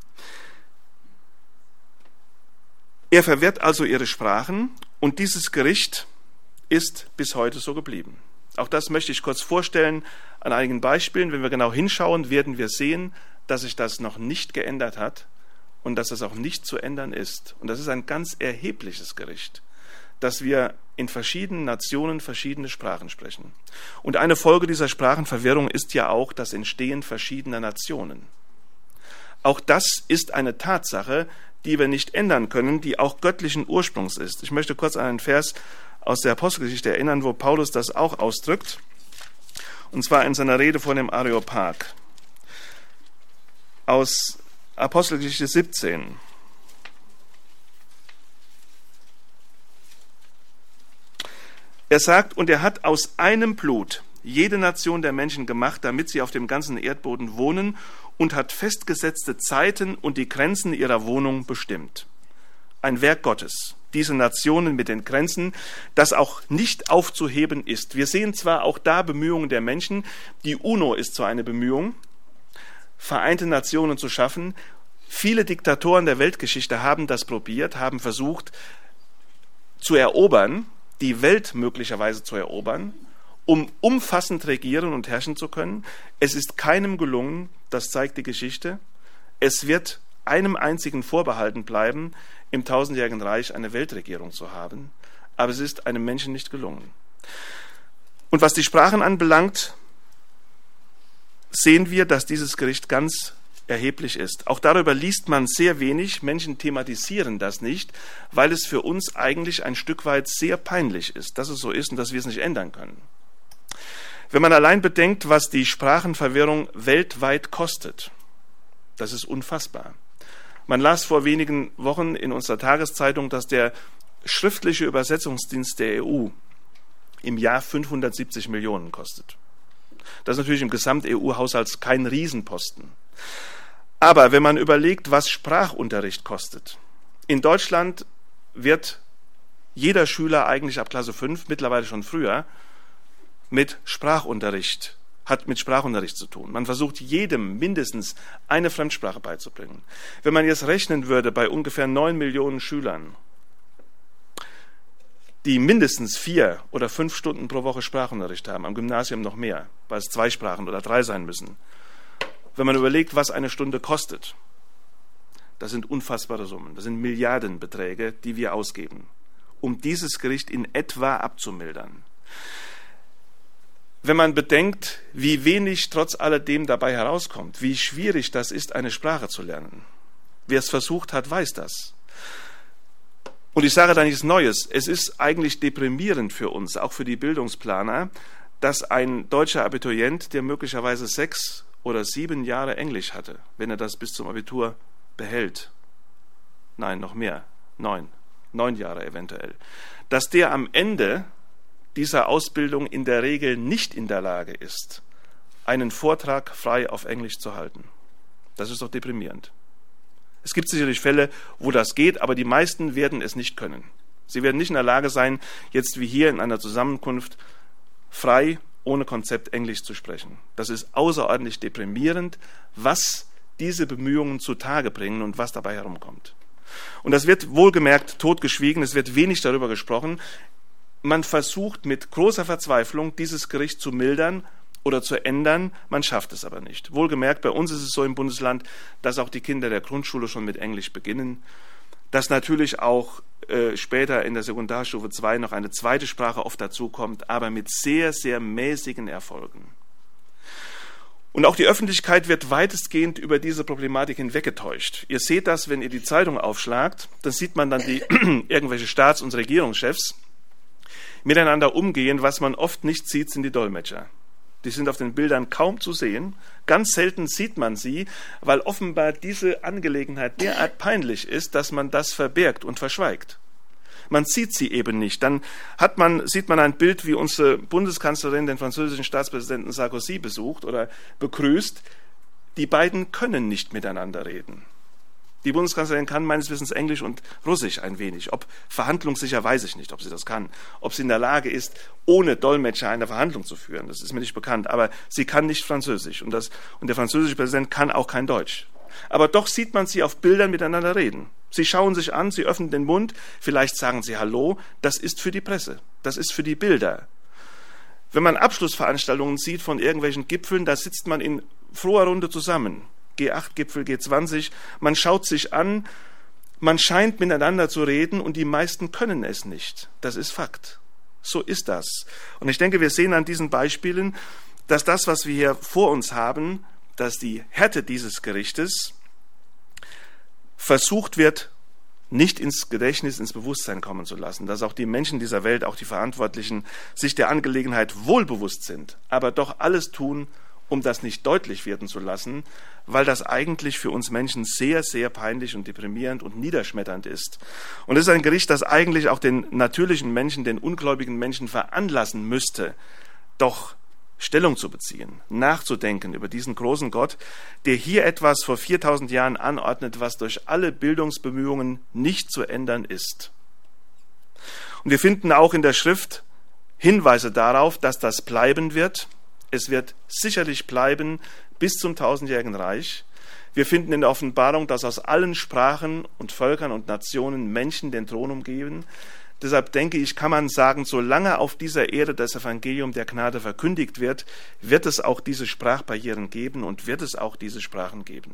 Er verwirrt also ihre Sprachen und dieses Gericht ist bis heute so geblieben. Auch das möchte ich kurz vorstellen an einigen Beispielen. Wenn wir genau hinschauen, werden wir sehen, dass sich das noch nicht geändert hat und dass das auch nicht zu ändern ist. Und das ist ein ganz erhebliches Gericht, dass wir in verschiedenen Nationen verschiedene Sprachen sprechen. Und eine Folge dieser Sprachenverwirrung ist ja auch das Entstehen verschiedener Nationen. Auch das ist eine Tatsache, die wir nicht ändern können, die auch göttlichen Ursprungs ist. Ich möchte kurz an einen Vers aus der Apostelgeschichte erinnern, wo Paulus das auch ausdrückt, und zwar in seiner Rede vor dem Areopag. Aus Apostelgeschichte siebzehn. Er sagt, und er hat aus einem Blut jede Nation der Menschen gemacht, damit sie auf dem ganzen Erdboden wohnen, und hat festgesetzte Zeiten und die Grenzen ihrer Wohnung bestimmt. Ein Werk Gottes, diese Nationen mit den Grenzen, das auch nicht aufzuheben ist. Wir sehen zwar auch da Bemühungen der Menschen, die UNO ist so eine Bemühung, Vereinte Nationen zu schaffen. Viele Diktatoren der Weltgeschichte haben das probiert, haben versucht zu erobern, die Welt möglicherweise zu erobern, um umfassend regieren und herrschen zu können. Es ist keinem gelungen, das zeigt die Geschichte. Es wird einem einzigen vorbehalten bleiben, im tausendjährigen Reich eine Weltregierung zu haben, aber es ist einem Menschen nicht gelungen. Und was die Sprachen anbelangt, sehen wir, dass dieses Gericht ganz erheblich ist. Auch darüber liest man sehr wenig. Menschen thematisieren das nicht, weil es für uns eigentlich ein Stück weit sehr peinlich ist, dass es so ist und dass wir es nicht ändern können. Wenn man allein bedenkt, was die Sprachenverwirrung weltweit kostet, das ist unfassbar. Man las vor wenigen Wochen in unserer Tageszeitung, dass der schriftliche Übersetzungsdienst der E U im Jahr fünfhundertsiebzig Millionen kostet. Das ist natürlich im Gesamt-E U-Haushalt kein Riesenposten. Aber wenn man überlegt, was Sprachunterricht kostet, in Deutschland wird jeder Schüler eigentlich ab Klasse fünf, mittlerweile schon früher, mit Sprachunterricht, hat mit Sprachunterricht zu tun. Man versucht jedem mindestens eine Fremdsprache beizubringen. Wenn man jetzt rechnen würde bei ungefähr neun Millionen Schülern, die mindestens vier oder fünf Stunden pro Woche Sprachunterricht haben, am Gymnasium noch mehr, weil es zwei Sprachen oder drei sein müssen. Wenn man überlegt, was eine Stunde kostet, das sind unfassbare Summen, das sind Milliardenbeträge, die wir ausgeben, um dieses Gericht in etwa abzumildern. Wenn man bedenkt, wie wenig trotz alledem dabei herauskommt, wie schwierig das ist, eine Sprache zu lernen. Wer es versucht hat, weiß das. Und ich sage da nichts Neues. Es ist eigentlich deprimierend für uns, auch für die Bildungsplaner, dass ein deutscher Abiturient, der möglicherweise sechs oder sieben Jahre Englisch hatte, wenn er das bis zum Abitur behält, nein, noch mehr, neun, neun Jahre eventuell, dass der am Ende dieser Ausbildung in der Regel nicht in der Lage ist, einen Vortrag frei auf Englisch zu halten. Das ist doch deprimierend. Es gibt sicherlich Fälle, wo das geht, aber die meisten werden es nicht können. Sie werden nicht in der Lage sein, jetzt wie hier in einer Zusammenkunft frei ohne Konzept Englisch zu sprechen. Das ist außerordentlich deprimierend, was diese Bemühungen zutage bringen und was dabei herumkommt. Und das wird wohlgemerkt totgeschwiegen, es wird wenig darüber gesprochen. Man versucht mit großer Verzweiflung, dieses Gericht zu mildern oder zu ändern, man schafft es aber nicht. Wohlgemerkt, bei uns ist es so im Bundesland, dass auch die Kinder der Grundschule schon mit Englisch beginnen, dass natürlich auch äh, später in der Sekundarstufe zwei noch eine zweite Sprache oft dazukommt, aber mit sehr, sehr mäßigen Erfolgen. Und auch die Öffentlichkeit wird weitestgehend über diese Problematik hinweggetäuscht. Ihr seht das, wenn ihr die Zeitung aufschlagt, dann sieht man dann die irgendwelche Staats- und Regierungschefs miteinander umgehen. Was man oft nicht sieht, sind die Dolmetscher. Die sind auf den Bildern kaum zu sehen. Ganz selten sieht man sie, weil offenbar diese Angelegenheit derart peinlich ist, dass man das verbirgt und verschweigt. Man sieht sie eben nicht. Dann hat man, sieht man ein Bild, wie unsere Bundeskanzlerin den französischen Staatspräsidenten Sarkozy besucht oder begrüßt. Die beiden können nicht miteinander reden. Die Bundeskanzlerin kann meines Wissens Englisch und Russisch ein wenig. Ob verhandlungssicher, weiß ich nicht, ob sie das kann. Ob sie in der Lage ist, ohne Dolmetscher eine Verhandlung zu führen, das ist mir nicht bekannt. Aber sie kann nicht Französisch und, das, und der französische Präsident kann auch kein Deutsch. Aber doch sieht man sie auf Bildern miteinander reden. Sie schauen sich an, sie öffnen den Mund, vielleicht sagen sie Hallo. Das ist für die Presse, das ist für die Bilder. Wenn man Abschlussveranstaltungen sieht von irgendwelchen Gipfeln, da sitzt man in froher Runde zusammen. G acht Gipfel, G zwanzig, man schaut sich an, man scheint miteinander zu reden und die meisten können es nicht. Das ist Fakt. So ist das. Und ich denke, wir sehen an diesen Beispielen, dass das, was wir hier vor uns haben, dass die Härte dieses Gerichtes versucht wird, nicht ins Gedächtnis, ins Bewusstsein kommen zu lassen, dass auch die Menschen dieser Welt, auch die Verantwortlichen, sich der Angelegenheit wohlbewusst sind, aber doch alles tun, um das nicht deutlich werden zu lassen, weil das eigentlich für uns Menschen sehr, sehr peinlich und deprimierend und niederschmetternd ist. Und es ist ein Gericht, das eigentlich auch den natürlichen Menschen, den ungläubigen Menschen veranlassen müsste, doch Stellung zu beziehen, nachzudenken über diesen großen Gott, der hier etwas vor viertausend Jahren anordnet, was durch alle Bildungsbemühungen nicht zu ändern ist. Und wir finden auch in der Schrift Hinweise darauf, dass das bleiben wird. Es wird sicherlich bleiben bis zum tausendjährigen Reich. Wir finden in der Offenbarung, dass aus allen Sprachen und Völkern und Nationen Menschen den Thron umgeben. Deshalb denke ich, kann man sagen, solange auf dieser Erde das Evangelium der Gnade verkündigt wird, wird es auch diese Sprachbarrieren geben und wird es auch diese Sprachen geben.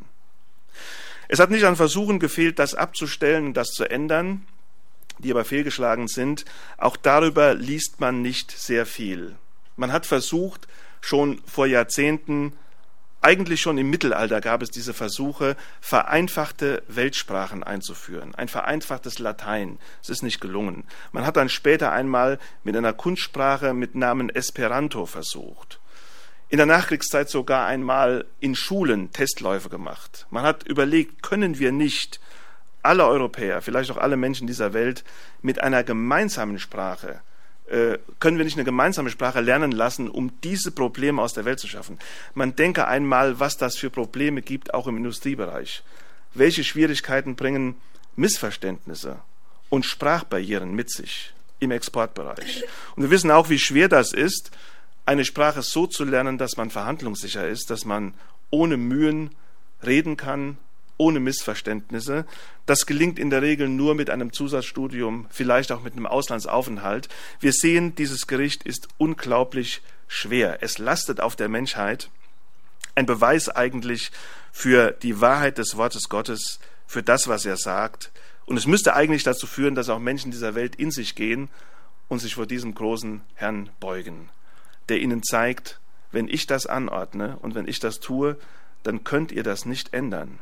Es hat nicht an Versuchen gefehlt, das abzustellen und das zu ändern, die aber fehlgeschlagen sind. Auch darüber liest man nicht sehr viel. Man hat versucht, schon vor Jahrzehnten, eigentlich schon im Mittelalter gab es diese Versuche, vereinfachte Weltsprachen einzuführen, ein vereinfachtes Latein. Es ist nicht gelungen. Man hat dann später einmal mit einer Kunstsprache mit Namen Esperanto versucht. In der Nachkriegszeit sogar einmal in Schulen Testläufe gemacht. Man hat überlegt, können wir nicht alle Europäer, vielleicht auch alle Menschen dieser Welt mit einer gemeinsamen Sprache können wir nicht eine gemeinsame Sprache lernen lassen, um diese Probleme aus der Welt zu schaffen. Man denke einmal, was das für Probleme gibt, auch im Industriebereich. Welche Schwierigkeiten bringen Missverständnisse und Sprachbarrieren mit sich im Exportbereich. Und wir wissen auch, wie schwer das ist, eine Sprache so zu lernen, dass man verhandlungssicher ist, dass man ohne Mühen reden kann, ohne Missverständnisse. Das gelingt in der Regel nur mit einem Zusatzstudium, vielleicht auch mit einem Auslandsaufenthalt. Wir sehen, dieses Gericht ist unglaublich schwer. Es lastet auf der Menschheit. Ein Beweis eigentlich für die Wahrheit des Wortes Gottes, für das, was er sagt. Und es müsste eigentlich dazu führen, dass auch Menschen dieser Welt in sich gehen und sich vor diesem großen Herrn beugen, der ihnen zeigt, wenn ich das anordne und wenn ich das tue, dann könnt ihr das nicht ändern.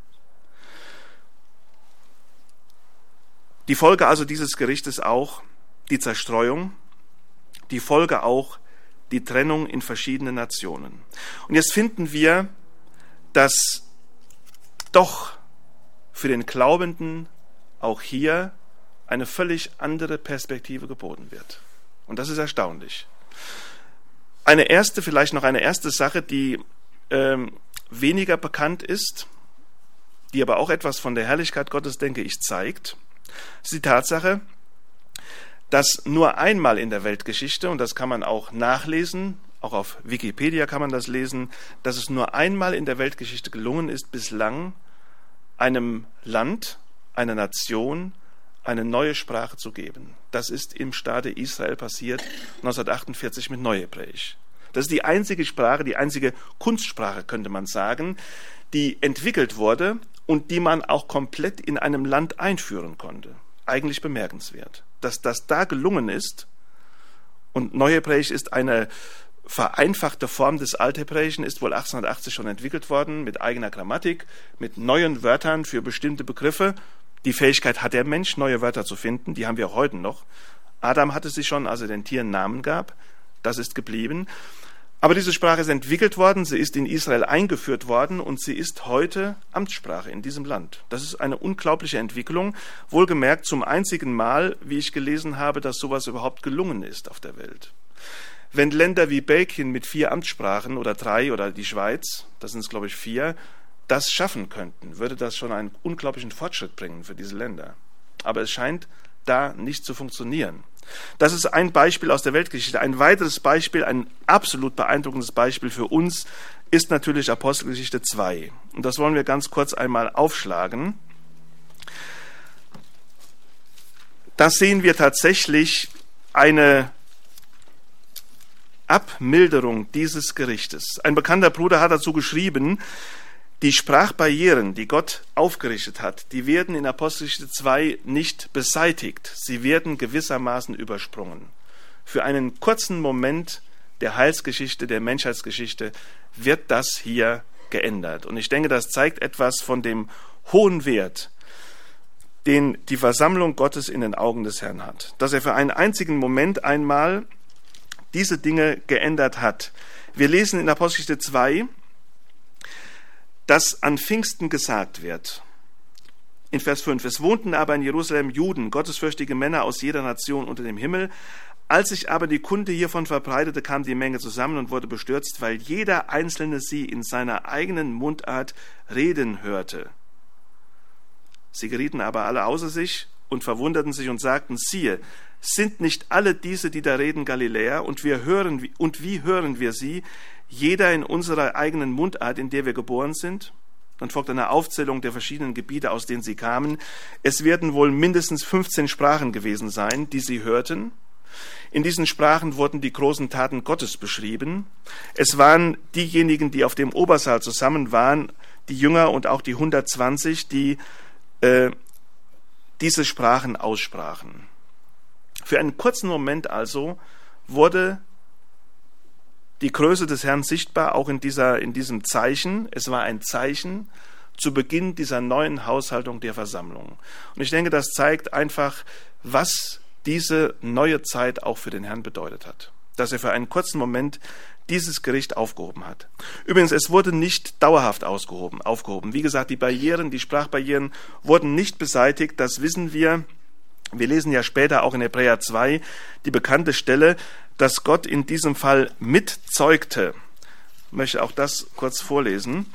Die Folge also dieses Gerichtes auch die Zerstreuung, die Folge auch die Trennung in verschiedene Nationen. Und jetzt finden wir, dass doch für den Glaubenden auch hier eine völlig andere Perspektive geboten wird. Und das ist erstaunlich. Eine erste, vielleicht noch eine erste Sache, die ähm, weniger bekannt ist, die aber auch etwas von der Herrlichkeit Gottes, denke ich, zeigt, ist die Tatsache, dass nur einmal in der Weltgeschichte, und das kann man auch nachlesen auch auf Wikipedia kann man das lesen, dass es nur einmal in der Weltgeschichte gelungen ist, bislang einem Land, einer Nation, eine neue Sprache zu geben. Das ist im Staate Israel passiert, neunzehnhundertachtundvierzig mit Neuhebräisch. Das ist die einzige Sprache, die einzige Kunstsprache, könnte man sagen, die entwickelt wurde und die man auch komplett in einem Land einführen konnte. Eigentlich bemerkenswert. Dass das da gelungen ist, und Neuhebräisch ist eine vereinfachte Form des Althebräischen, ist wohl achtzehnhundertachtzig schon entwickelt worden, mit eigener Grammatik, mit neuen Wörtern für bestimmte Begriffe. Die Fähigkeit hat der Mensch, neue Wörter zu finden, die haben wir auch heute noch. Adam hatte sie schon, als er den Tieren Namen gab. Das ist geblieben. Aber diese Sprache ist entwickelt worden, sie ist in Israel eingeführt worden und sie ist heute Amtssprache in diesem Land. Das ist eine unglaubliche Entwicklung, wohlgemerkt zum einzigen Mal, wie ich gelesen habe, dass sowas überhaupt gelungen ist auf der Welt. Wenn Länder wie Belgien mit vier Amtssprachen oder drei oder die Schweiz, das sind es glaube ich vier, das schaffen könnten, würde das schon einen unglaublichen Fortschritt bringen für diese Länder. Aber es scheint da nicht zu funktionieren. Das ist ein Beispiel aus der Weltgeschichte. Ein weiteres Beispiel, ein absolut beeindruckendes Beispiel für uns, ist natürlich Apostelgeschichte zwei. Und das wollen wir ganz kurz einmal aufschlagen. Da sehen wir tatsächlich eine Abmilderung dieses Gerichtes. Ein bekannter Bruder hat dazu geschrieben, die Sprachbarrieren, die Gott aufgerichtet hat, die werden in Apostelgeschichte zwei nicht beseitigt. Sie werden gewissermaßen übersprungen. Für einen kurzen Moment der Heilsgeschichte, der Menschheitsgeschichte wird das hier geändert. Und ich denke, das zeigt etwas von dem hohen Wert, den die Versammlung Gottes in den Augen des Herrn hat. Dass er für einen einzigen Moment einmal diese Dinge geändert hat. Wir lesen in Apostelgeschichte zwei, dass an Pfingsten gesagt wird. In Vers fünf, es wohnten aber in Jerusalem Juden, gottesfürchtige Männer aus jeder Nation unter dem Himmel. Als sich aber die Kunde hiervon verbreitete, kam die Menge zusammen und wurde bestürzt, weil jeder Einzelne sie in seiner eigenen Mundart reden hörte. Sie gerieten aber alle außer sich und verwunderten sich und sagten, siehe, sind nicht alle diese, die da reden, Galiläer, und wir hören, und wie hören wir sie, jeder in unserer eigenen Mundart, in der wir geboren sind? Dann folgt eine Aufzählung der verschiedenen Gebiete, aus denen sie kamen. Es werden wohl mindestens fünfzehn Sprachen gewesen sein, die sie hörten. In diesen Sprachen wurden die großen Taten Gottes beschrieben. Es waren diejenigen, die auf dem Obersaal zusammen waren, die Jünger und auch die hundertzwanzig, die äh, diese Sprachen aussprachen. Für einen kurzen Moment also wurde die Größe des Herrn sichtbar, auch in, dieser, in diesem Zeichen. Es war ein Zeichen zu Beginn dieser neuen Haushaltung der Versammlung. Und ich denke, das zeigt einfach, was diese neue Zeit auch für den Herrn bedeutet hat. Dass er für einen kurzen Moment dieses Gericht aufgehoben hat. Übrigens, es wurde nicht dauerhaft ausgehoben, aufgehoben. Wie gesagt, die Barrieren, die Sprachbarrieren wurden nicht beseitigt, das wissen wir. Wir lesen ja später auch in Hebräer zwei die bekannte Stelle, dass Gott in diesem Fall mitzeugte. Ich möchte auch das kurz vorlesen.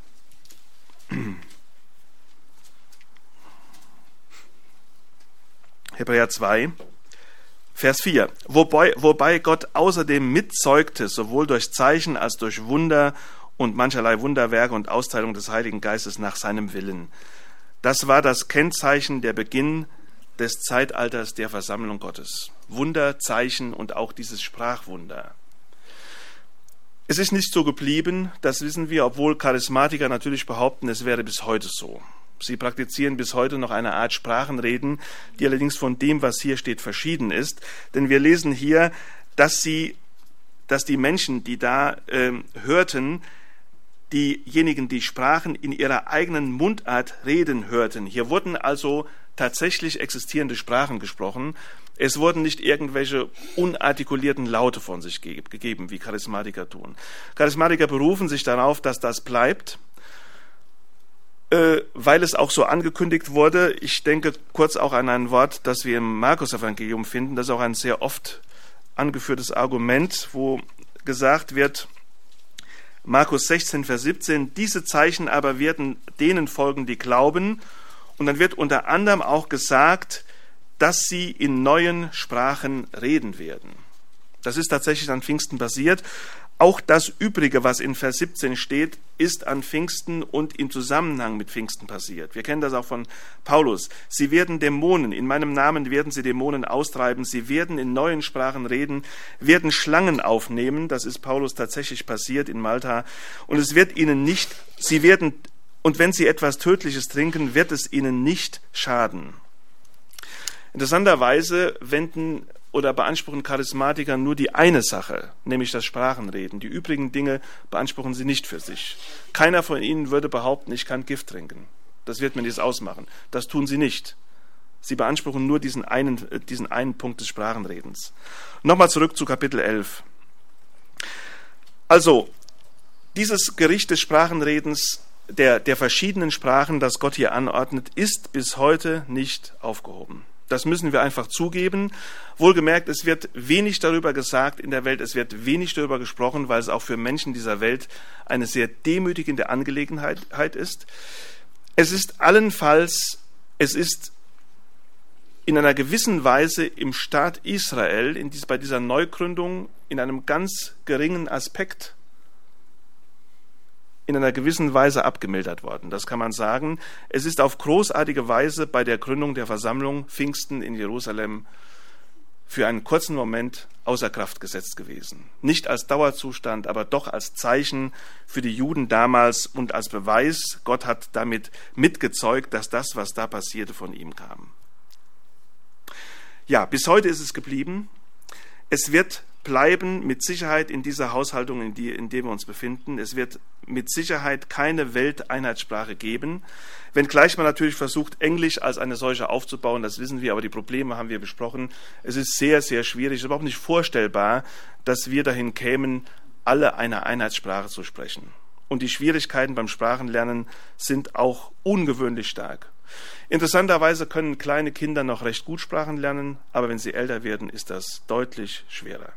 Hebräer zwei, Vers vier. Wobei, wobei Gott außerdem mitzeugte, sowohl durch Zeichen als durch Wunder und mancherlei Wunderwerke und Austeilung des Heiligen Geistes nach seinem Willen. Das war das Kennzeichen, der Beginn des Zeitalters der Versammlung Gottes. Wunder, Zeichen und auch dieses Sprachwunder. Es ist nicht so geblieben, das wissen wir, obwohl Charismatiker natürlich behaupten, es wäre bis heute so. Sie praktizieren bis heute noch eine Art Sprachenreden, die allerdings von dem, was hier steht, verschieden ist. Denn wir lesen hier, dass sie, dass die Menschen, die da äh, hörten, diejenigen, die sprachen, in ihrer eigenen Mundart reden hörten. Hier wurden also tatsächlich existierende Sprachen gesprochen. Es wurden nicht irgendwelche unartikulierten Laute von sich ge- gegeben, wie Charismatiker tun. Charismatiker berufen sich darauf, dass das bleibt, äh, weil es auch so angekündigt wurde. Ich denke kurz auch an ein Wort, das wir im Markus-Evangelium finden. Das ist auch ein sehr oft angeführtes Argument, wo gesagt wird, Markus sechzehn, Vers siebzehn, diese Zeichen aber werden denen folgen, die glauben. Und dann wird unter anderem auch gesagt, dass sie in neuen Sprachen reden werden. Das ist tatsächlich an Pfingsten passiert. Auch das Übrige, was in Vers siebzehn steht, ist an Pfingsten und im Zusammenhang mit Pfingsten passiert. Wir kennen das auch von Paulus. Sie werden Dämonen, in meinem Namen werden sie Dämonen austreiben, sie werden in neuen Sprachen reden, werden Schlangen aufnehmen, das ist Paulus tatsächlich passiert in Malta, und es wird ihnen nicht, sie werden, und wenn sie etwas Tödliches trinken, wird es ihnen nicht schaden. Interessanterweise wenden oder beanspruchen Charismatiker nur die eine Sache, nämlich das Sprachenreden. Die übrigen Dinge beanspruchen sie nicht für sich. Keiner von ihnen würde behaupten, ich kann Gift trinken. Das wird mir nichts ausmachen. Das tun sie nicht. Sie beanspruchen nur diesen einen, diesen einen Punkt des Sprachenredens. Nochmal zurück zu Kapitel elf. Also, dieses Gericht des Sprachenredens, der, der verschiedenen Sprachen, das Gott hier anordnet, ist bis heute nicht aufgehoben. Das müssen wir einfach zugeben. Wohlgemerkt, es wird wenig darüber gesagt in der Welt, es wird wenig darüber gesprochen, weil es auch für Menschen dieser Welt eine sehr demütigende Angelegenheit ist. Es ist allenfalls, es ist in einer gewissen Weise im Staat Israel, in dies, bei dieser Neugründung, in einem ganz geringen Aspekt in einer gewissen Weise abgemildert worden. Das kann man sagen. Es ist auf großartige Weise bei der Gründung der Versammlung Pfingsten in Jerusalem für einen kurzen Moment außer Kraft gesetzt gewesen. Nicht als Dauerzustand, aber doch als Zeichen für die Juden damals und als Beweis, Gott hat damit mitgezeugt, dass das, was da passierte, von ihm kam. Ja, bis heute ist es geblieben. Es wird bleiben mit Sicherheit in dieser Haushaltung, in, die, in der wir uns befinden. Es wird mit Sicherheit keine Welteinheitssprache geben, wenngleich man natürlich versucht, Englisch als eine solche aufzubauen, das wissen wir, aber die Probleme haben wir besprochen. Es ist sehr, sehr schwierig, es ist überhaupt nicht vorstellbar, dass wir dahin kämen, alle eine Einheitssprache zu sprechen. Und die Schwierigkeiten beim Sprachenlernen sind auch ungewöhnlich stark. Interessanterweise können kleine Kinder noch recht gut Sprachen lernen, aber wenn sie älter werden, ist das deutlich schwerer.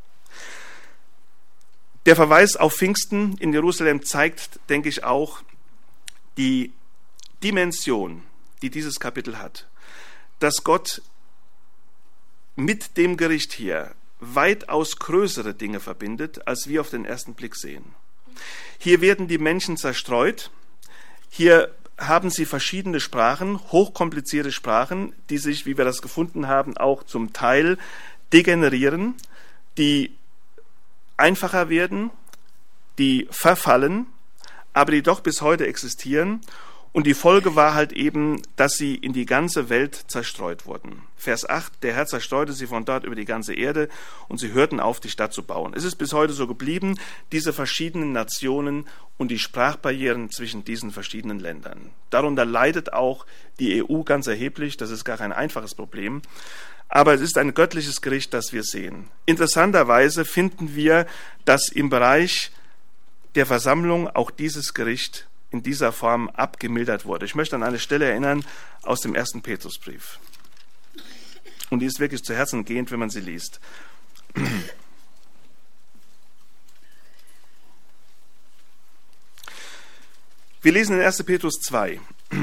Der Verweis auf Pfingsten in Jerusalem zeigt, denke ich, auch die Dimension, die dieses Kapitel hat, dass Gott mit dem Gericht hier weitaus größere Dinge verbindet, als wir auf den ersten Blick sehen. Hier werden die Menschen zerstreut, hier haben sie verschiedene Sprachen, hochkomplizierte Sprachen, die sich, wie wir das gefunden haben, auch zum Teil degenerieren, die einfacher werden, die verfallen, aber die doch bis heute existieren. Und die Folge war halt eben, dass sie in die ganze Welt zerstreut wurden. Vers acht, der Herr zerstreute sie von dort über die ganze Erde und sie hörten auf, die Stadt zu bauen. Es ist bis heute so geblieben, diese verschiedenen Nationen und die Sprachbarrieren zwischen diesen verschiedenen Ländern. Darunter leidet auch die E U ganz erheblich, das ist gar kein einfaches Problem. Aber es ist ein göttliches Gericht, das wir sehen. Interessanterweise finden wir, dass im Bereich der Versammlung auch dieses Gericht in dieser Form abgemildert wurde. Ich möchte an eine Stelle erinnern aus dem ersten Petrusbrief. Und die ist wirklich zu Herzen gehend, wenn man sie liest. Wir lesen in ersten Petrus zwei.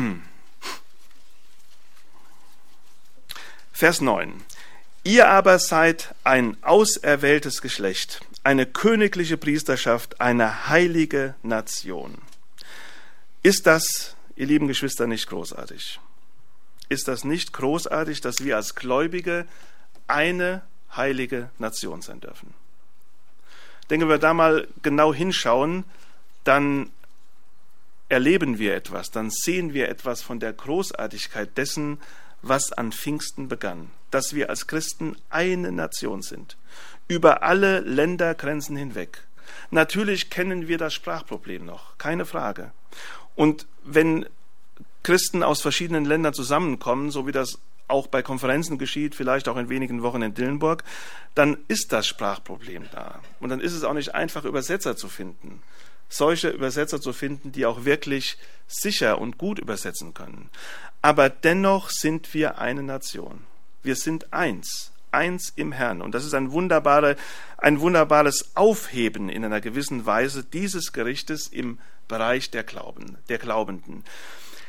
Vers neun. Ihr aber seid ein auserwähltes Geschlecht, eine königliche Priesterschaft, eine heilige Nation. Ist das, ihr lieben Geschwister, nicht großartig? Ist das nicht großartig, dass wir als Gläubige eine heilige Nation sein dürfen? Denken wir da mal genau hinschauen, dann erleben wir etwas, dann sehen wir etwas von der Großartigkeit dessen, was an Pfingsten begann, dass wir als Christen eine Nation sind, über alle Ländergrenzen hinweg. Natürlich kennen wir das Sprachproblem noch, keine Frage. Und wenn Christen aus verschiedenen Ländern zusammenkommen, so wie das auch bei Konferenzen geschieht, vielleicht auch in wenigen Wochen in Dillenburg, dann ist das Sprachproblem da. Und dann ist es auch nicht einfach, Übersetzer zu finden. Solche Übersetzer zu finden, die auch wirklich sicher und gut übersetzen können. Aber dennoch sind wir eine Nation. Wir sind eins, eins im Herrn. Und das ist ein, wunderbare, ein wunderbares Aufheben in einer gewissen Weise dieses Gerichtes im Bereich der Glauben, der Glaubenden.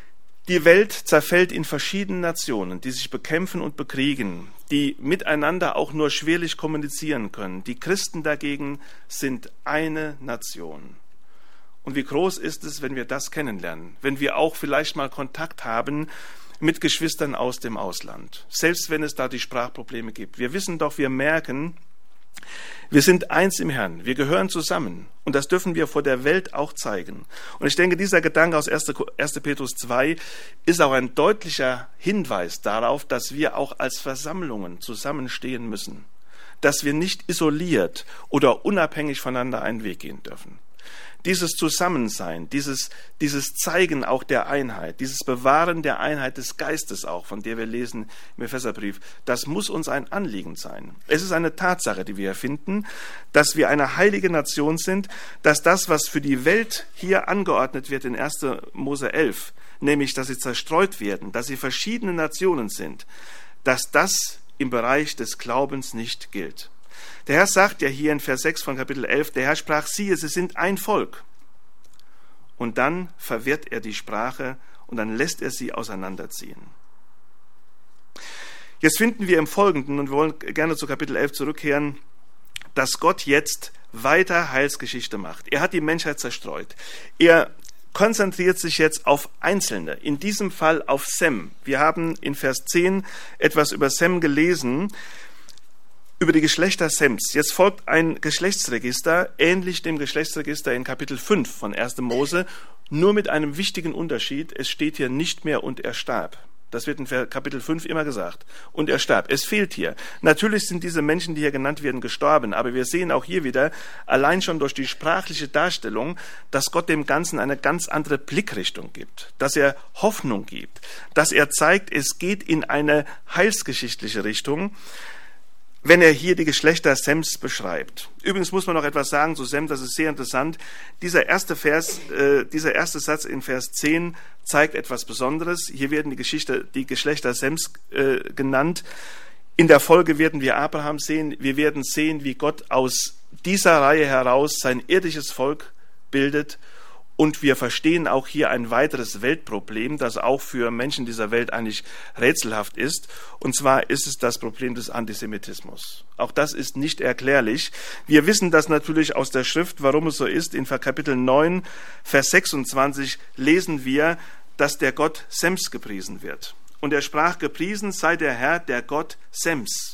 Die Welt zerfällt in verschiedene Nationen, die sich bekämpfen und bekriegen, die miteinander auch nur schwerlich kommunizieren können. Die Christen dagegen sind eine Nation. Und wie groß ist es, wenn wir das kennenlernen, wenn wir auch vielleicht mal Kontakt haben mit Geschwistern aus dem Ausland, selbst wenn es da die Sprachprobleme gibt. Wir wissen doch, wir merken, wir sind eins im Herrn, wir gehören zusammen und das dürfen wir vor der Welt auch zeigen. Und ich denke, dieser Gedanke aus erster Petrus zwei ist auch ein deutlicher Hinweis darauf, dass wir auch als Versammlungen zusammenstehen müssen, dass wir nicht isoliert oder unabhängig voneinander einen Weg gehen dürfen. Dieses Zusammensein, dieses, dieses Zeigen auch der Einheit, dieses Bewahren der Einheit des Geistes auch, von der wir lesen im Epheserbrief, das muss uns ein Anliegen sein. Es ist eine Tatsache, die wir finden, dass wir eine heilige Nation sind, dass das, was für die Welt hier angeordnet wird in erster Mose elf, nämlich, dass sie zerstreut werden, dass sie verschiedene Nationen sind, dass das im Bereich des Glaubens nicht gilt. Der Herr sagt ja hier in Vers sechs von Kapitel elf, der Herr sprach, siehe, sie sind ein Volk. Und dann verwirrt er die Sprache und dann lässt er sie auseinanderziehen. Jetzt finden wir im Folgenden, und wir wollen gerne zu Kapitel elf zurückkehren, dass Gott jetzt weiter Heilsgeschichte macht. Er hat die Menschheit zerstreut. Er konzentriert sich jetzt auf Einzelne, in diesem Fall auf Sem. Wir haben in Vers zehn etwas über Sem gelesen, über die Geschlechter Sems. Jetzt folgt ein Geschlechtsregister, ähnlich dem Geschlechtsregister in Kapitel fünf von erster Mose, nur mit einem wichtigen Unterschied. Es steht hier nicht mehr und er starb. Das wird in Kapitel fünf immer gesagt. Und er starb. Es fehlt hier. Natürlich sind diese Menschen, die hier genannt werden, gestorben, aber wir sehen auch hier wieder, allein schon durch die sprachliche Darstellung, dass Gott dem Ganzen eine ganz andere Blickrichtung gibt, dass er Hoffnung gibt, dass er zeigt, es geht in eine heilsgeschichtliche Richtung, wenn er hier die Geschlechter Sems beschreibt. Übrigens muss man noch etwas sagen zu Sem, das ist sehr interessant. Dieser erste Vers, äh, dieser erste Satz in Vers zehn zeigt etwas Besonderes. Hier werden die, Geschichte, die Geschlechter Sems äh, genannt. In der Folge werden wir Abraham sehen. Wir werden sehen, wie Gott aus dieser Reihe heraus sein irdisches Volk bildet. Und wir verstehen auch hier ein weiteres Weltproblem, das auch für Menschen dieser Welt eigentlich rätselhaft ist. Und zwar ist es das Problem des Antisemitismus. Auch das ist nicht erklärlich. Wir wissen das natürlich aus der Schrift, warum es so ist. In Kapitel neun, Vers sechsundzwanzig lesen wir, dass der Gott Sems gepriesen wird. Und er sprach, gepriesen sei der Herr, der Gott Sems.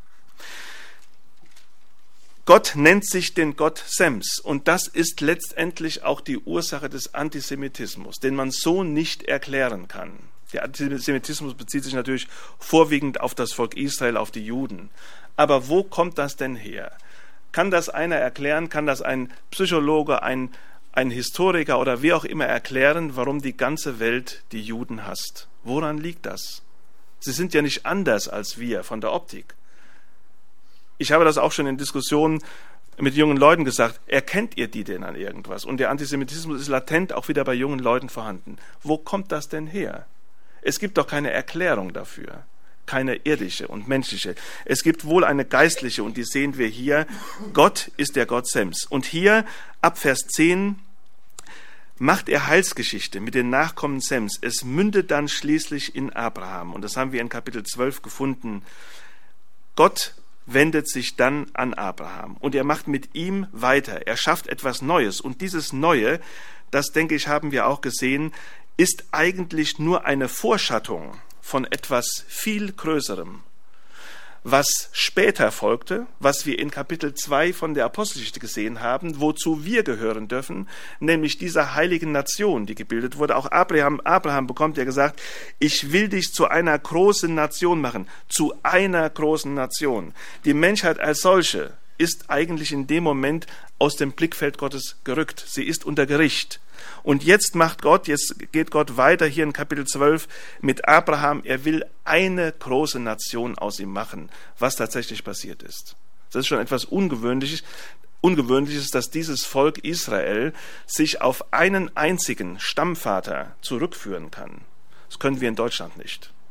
Gott nennt sich den Gott Sems und das ist letztendlich auch die Ursache des Antisemitismus, den man so nicht erklären kann. Der Antisemitismus bezieht sich natürlich vorwiegend auf das Volk Israel, auf die Juden. Aber wo kommt das denn her? Kann das einer erklären? Kann das ein Psychologe, ein, ein Historiker oder wer auch immer erklären, warum die ganze Welt die Juden hasst? Woran liegt das? Sie sind ja nicht anders als wir von der Optik. Ich habe das auch schon in Diskussionen mit jungen Leuten gesagt. Erkennt ihr die denn an irgendwas? Und der Antisemitismus ist latent auch wieder bei jungen Leuten vorhanden. Wo kommt das denn her? Es gibt doch keine Erklärung dafür. Keine irdische und menschliche. Es gibt wohl eine geistliche und die sehen wir hier. Gott ist der Gott Sems. Und hier ab Vers zehn macht er Heilsgeschichte mit den Nachkommen Sems. Es mündet dann schließlich in Abraham. Und das haben wir in Kapitel zwölf gefunden. Gott wendet sich dann an Abraham und er macht mit ihm weiter. Er schafft etwas Neues und dieses Neue, das denke ich, haben wir auch gesehen, ist eigentlich nur eine Vorschattung von etwas viel Größerem. Was später folgte, was wir in Kapitel zwei von der Apostelgeschichte gesehen haben, wozu wir gehören dürfen, nämlich dieser heiligen Nation, die gebildet wurde. Auch Abraham, Abraham bekommt ja gesagt, ich will dich zu einer großen Nation machen, zu einer großen Nation. Die Menschheit als solche ist eigentlich in dem Moment aus dem Blickfeld Gottes gerückt. Sie ist unter Gericht. Und jetzt macht Gott, jetzt geht Gott weiter hier in Kapitel zwölf mit Abraham. Er will eine große Nation aus ihm machen, was tatsächlich passiert ist. Das ist schon etwas Ungewöhnliches, Ungewöhnliches, dass dieses Volk Israel sich auf einen einzigen Stammvater zurückführen kann. Das können wir in Deutschland nicht.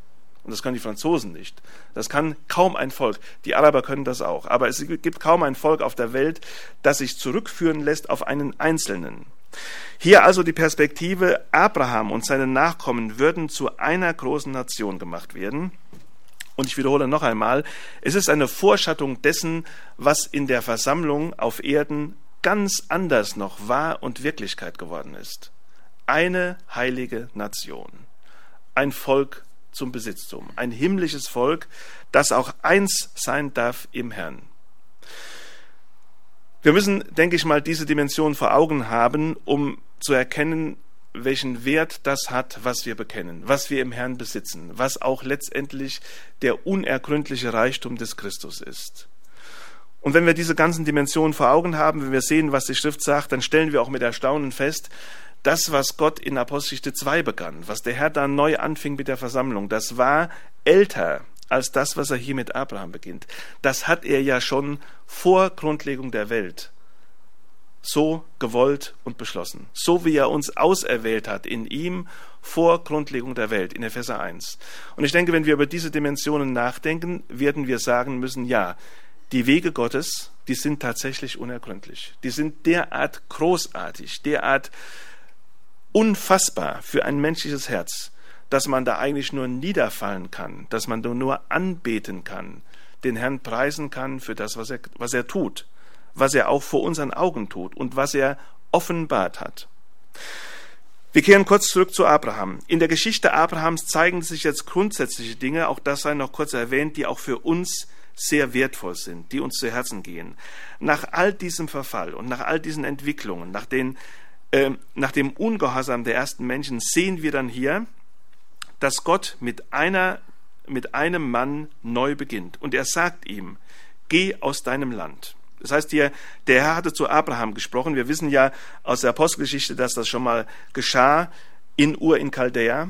Und das können die Franzosen nicht. Das kann kaum ein Volk. Die Araber können das auch. Aber es gibt kaum ein Volk auf der Welt, das sich zurückführen lässt auf einen Einzelnen. Hier also die Perspektive, Abraham und seine Nachkommen würden zu einer großen Nation gemacht werden. Und ich wiederhole noch einmal, es ist eine Vorschattung dessen, was in der Versammlung auf Erden ganz anders noch wahr und Wirklichkeit geworden ist. Eine heilige Nation, ein Volk zum Besitztum, ein himmlisches Volk, das auch eins sein darf im Herrn. Wir müssen, denke ich mal, diese Dimension vor Augen haben, um zu erkennen, welchen Wert das hat, was wir bekennen, was wir im Herrn besitzen, was auch letztendlich der unergründliche Reichtum des Christus ist. Und wenn wir diese ganzen Dimensionen vor Augen haben, wenn wir sehen, was die Schrift sagt, dann stellen wir auch mit Erstaunen fest, das, was Gott in Apostelgeschichte zwei begann, was der Herr da neu anfing mit der Versammlung, das war älter als das, was er hier mit Abraham beginnt. Das hat er ja schon vor Grundlegung der Welt so gewollt und beschlossen. So wie er uns auserwählt hat in ihm vor Grundlegung der Welt, in Epheser eins. Und ich denke, wenn wir über diese Dimensionen nachdenken, werden wir sagen müssen, ja, die Wege Gottes, die sind tatsächlich unergründlich. Die sind derart großartig, derart unfassbar für ein menschliches Herz, dass man da eigentlich nur niederfallen kann, dass man nur anbeten kann, den Herrn preisen kann für das, was er, was er tut, was er auch vor unseren Augen tut und was er offenbart hat. Wir kehren kurz zurück zu Abraham. In der Geschichte Abrahams zeigen sich jetzt grundsätzliche Dinge, auch das sei noch kurz erwähnt, die auch für uns sehr wertvoll sind, die uns zu Herzen gehen. Nach all diesem Verfall und nach all diesen Entwicklungen, nach den Nach dem Ungehorsam der ersten Menschen sehen wir dann hier, dass Gott mit einer, mit einem Mann neu beginnt. Und er sagt ihm, geh aus deinem Land. Das heißt hier, der Herr hatte zu Abraham gesprochen. Wir wissen ja aus der Apostelgeschichte, dass das schon mal geschah in Ur in Chaldea.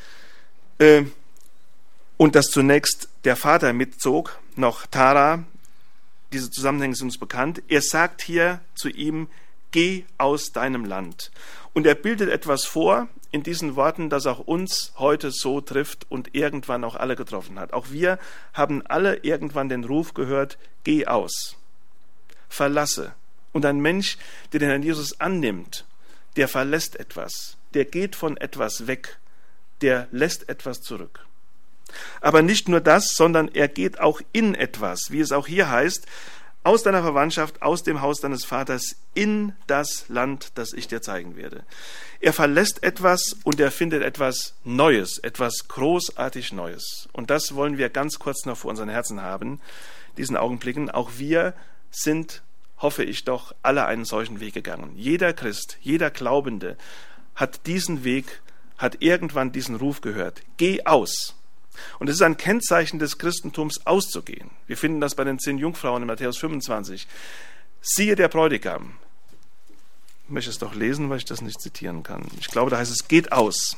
Und dass zunächst der Vater mitzog, noch Tara. Diese Zusammenhänge sind uns bekannt. Er sagt hier zu ihm, geh aus deinem Land. Und er bildet etwas vor in diesen Worten, das auch uns heute so trifft und irgendwann auch alle getroffen hat. Auch wir haben alle irgendwann den Ruf gehört, geh aus, verlasse. Und ein Mensch, der den Herrn Jesus annimmt, der verlässt etwas, der geht von etwas weg, der lässt etwas zurück. Aber nicht nur das, sondern er geht auch in etwas, wie es auch hier heißt, aus deiner Verwandtschaft, aus dem Haus deines Vaters, in das Land, das ich dir zeigen werde. Er verlässt etwas und er findet etwas Neues, etwas großartig Neues. Und das wollen wir ganz kurz noch vor unseren Herzen haben, diesen Augenblicken. Auch wir sind, hoffe ich doch, alle einen solchen Weg gegangen. Jeder Christ, jeder Glaubende hat diesen Weg, hat irgendwann diesen Ruf gehört. Geh aus. Und es ist ein Kennzeichen des Christentums, auszugehen. Wir finden das bei den zehn Jungfrauen in Matthäus fünfundzwanzig. Siehe der Bräutigam. Ich möchte es doch lesen, weil ich das nicht zitieren kann. Ich glaube, da heißt es, geht aus.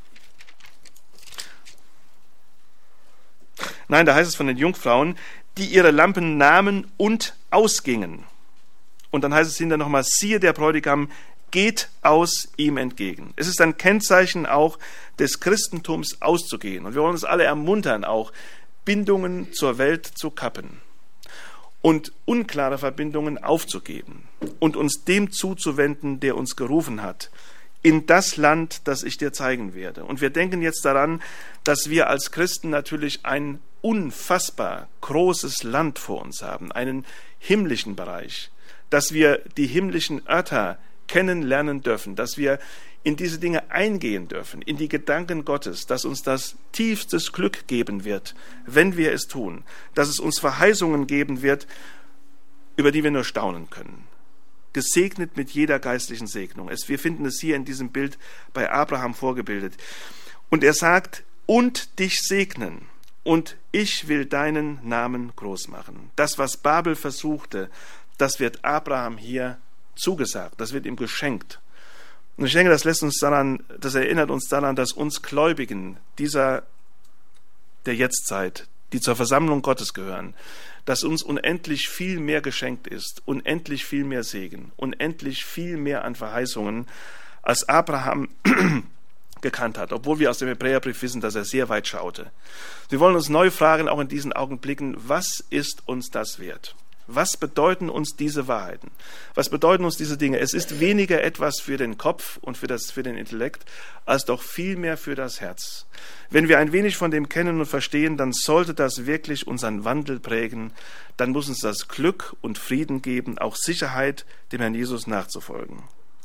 Nein, da heißt es von den Jungfrauen, die ihre Lampen nahmen und ausgingen. Und dann heißt es hinterher nochmal, siehe der Bräutigam, geht aus ihm entgegen. Es ist ein Kennzeichen auch des Christentums, auszugehen. Und wir wollen uns alle ermuntern, auch Bindungen zur Welt zu kappen und unklare Verbindungen aufzugeben und uns dem zuzuwenden, der uns gerufen hat, in das Land, das ich dir zeigen werde. Und wir denken jetzt daran, dass wir als Christen natürlich ein unfassbar großes Land vor uns haben, einen himmlischen Bereich, dass wir die himmlischen Örter kennenlernen dürfen, dass wir in diese Dinge eingehen dürfen, in die Gedanken Gottes, dass uns das tiefstes Glück geben wird, wenn wir es tun, dass es uns Verheißungen geben wird, über die wir nur staunen können. Gesegnet mit jeder geistlichen Segnung. Es, wir finden es hier in diesem Bild bei Abraham vorgebildet. Und er sagt, und dich segnen, und ich will deinen Namen groß machen. Das, was Babel versuchte, das wird Abraham hier zugesagt, das wird ihm geschenkt. Und ich denke, das lässt uns daran, das erinnert uns daran, dass uns Gläubigen dieser der Jetztzeit, die zur Versammlung Gottes gehören, dass uns unendlich viel mehr geschenkt ist, unendlich viel mehr Segen, unendlich viel mehr an Verheißungen, als Abraham gekannt hat, obwohl wir aus dem Hebräerbrief wissen, dass er sehr weit schaute. Wir wollen uns neu fragen, auch in diesen Augenblicken, was ist uns das wert? Was bedeuten uns diese Wahrheiten? Was bedeuten uns diese Dinge? Es ist weniger etwas für den Kopf und für, das, für den Intellekt, als doch vielmehr für das Herz. Wenn wir ein wenig von dem kennen und verstehen, dann sollte das wirklich unseren Wandel prägen. Dann muss uns das Glück und Frieden geben, auch Sicherheit, dem Herrn Jesus nachzufolgen.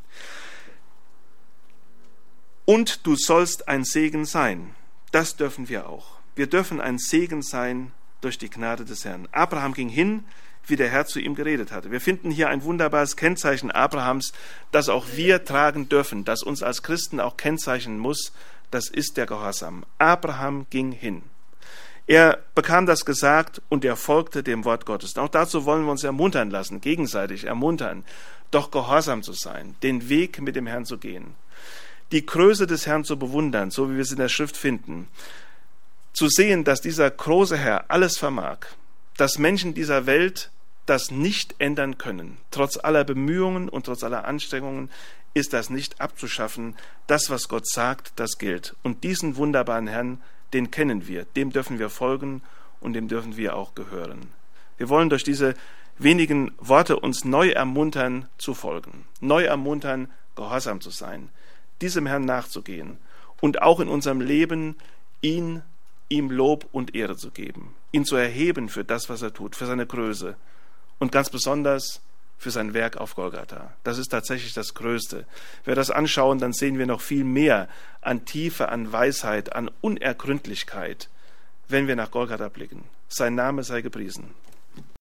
Und du sollst ein Segen sein. Das dürfen wir auch. Wir dürfen ein Segen sein durch die Gnade des Herrn. Abraham ging hin, wie der Herr zu ihm geredet hatte. Wir finden hier ein wunderbares Kennzeichen Abrahams, das auch wir tragen dürfen, das uns als Christen auch kennzeichnen muss. Das ist der Gehorsam. Abraham ging hin. Er bekam das gesagt und er folgte dem Wort Gottes. Auch dazu wollen wir uns ermuntern lassen, gegenseitig ermuntern, doch gehorsam zu sein, den Weg mit dem Herrn zu gehen, die Größe des Herrn zu bewundern, so wie wir es in der Schrift finden, zu sehen, dass dieser große Herr alles vermag, dass Menschen dieser Welt das nicht ändern können. Trotz aller Bemühungen und trotz aller Anstrengungen ist das nicht abzuschaffen. Das, was Gott sagt, das gilt. Und diesen wunderbaren Herrn, den kennen wir, dem dürfen wir folgen und dem dürfen wir auch gehören. Wir wollen durch diese wenigen Worte uns neu ermuntern zu folgen, neu ermuntern, gehorsam zu sein, diesem Herrn nachzugehen und auch in unserem Leben ihn, ihm Lob und Ehre zu geben, ihn zu erheben für das, was er tut, für seine Größe und ganz besonders für sein Werk auf Golgatha. Das ist tatsächlich das Größte. Wenn wir das anschauen, dann sehen wir noch viel mehr an Tiefe, an Weisheit, an Unergründlichkeit, wenn wir nach Golgatha blicken. Sein Name sei gepriesen.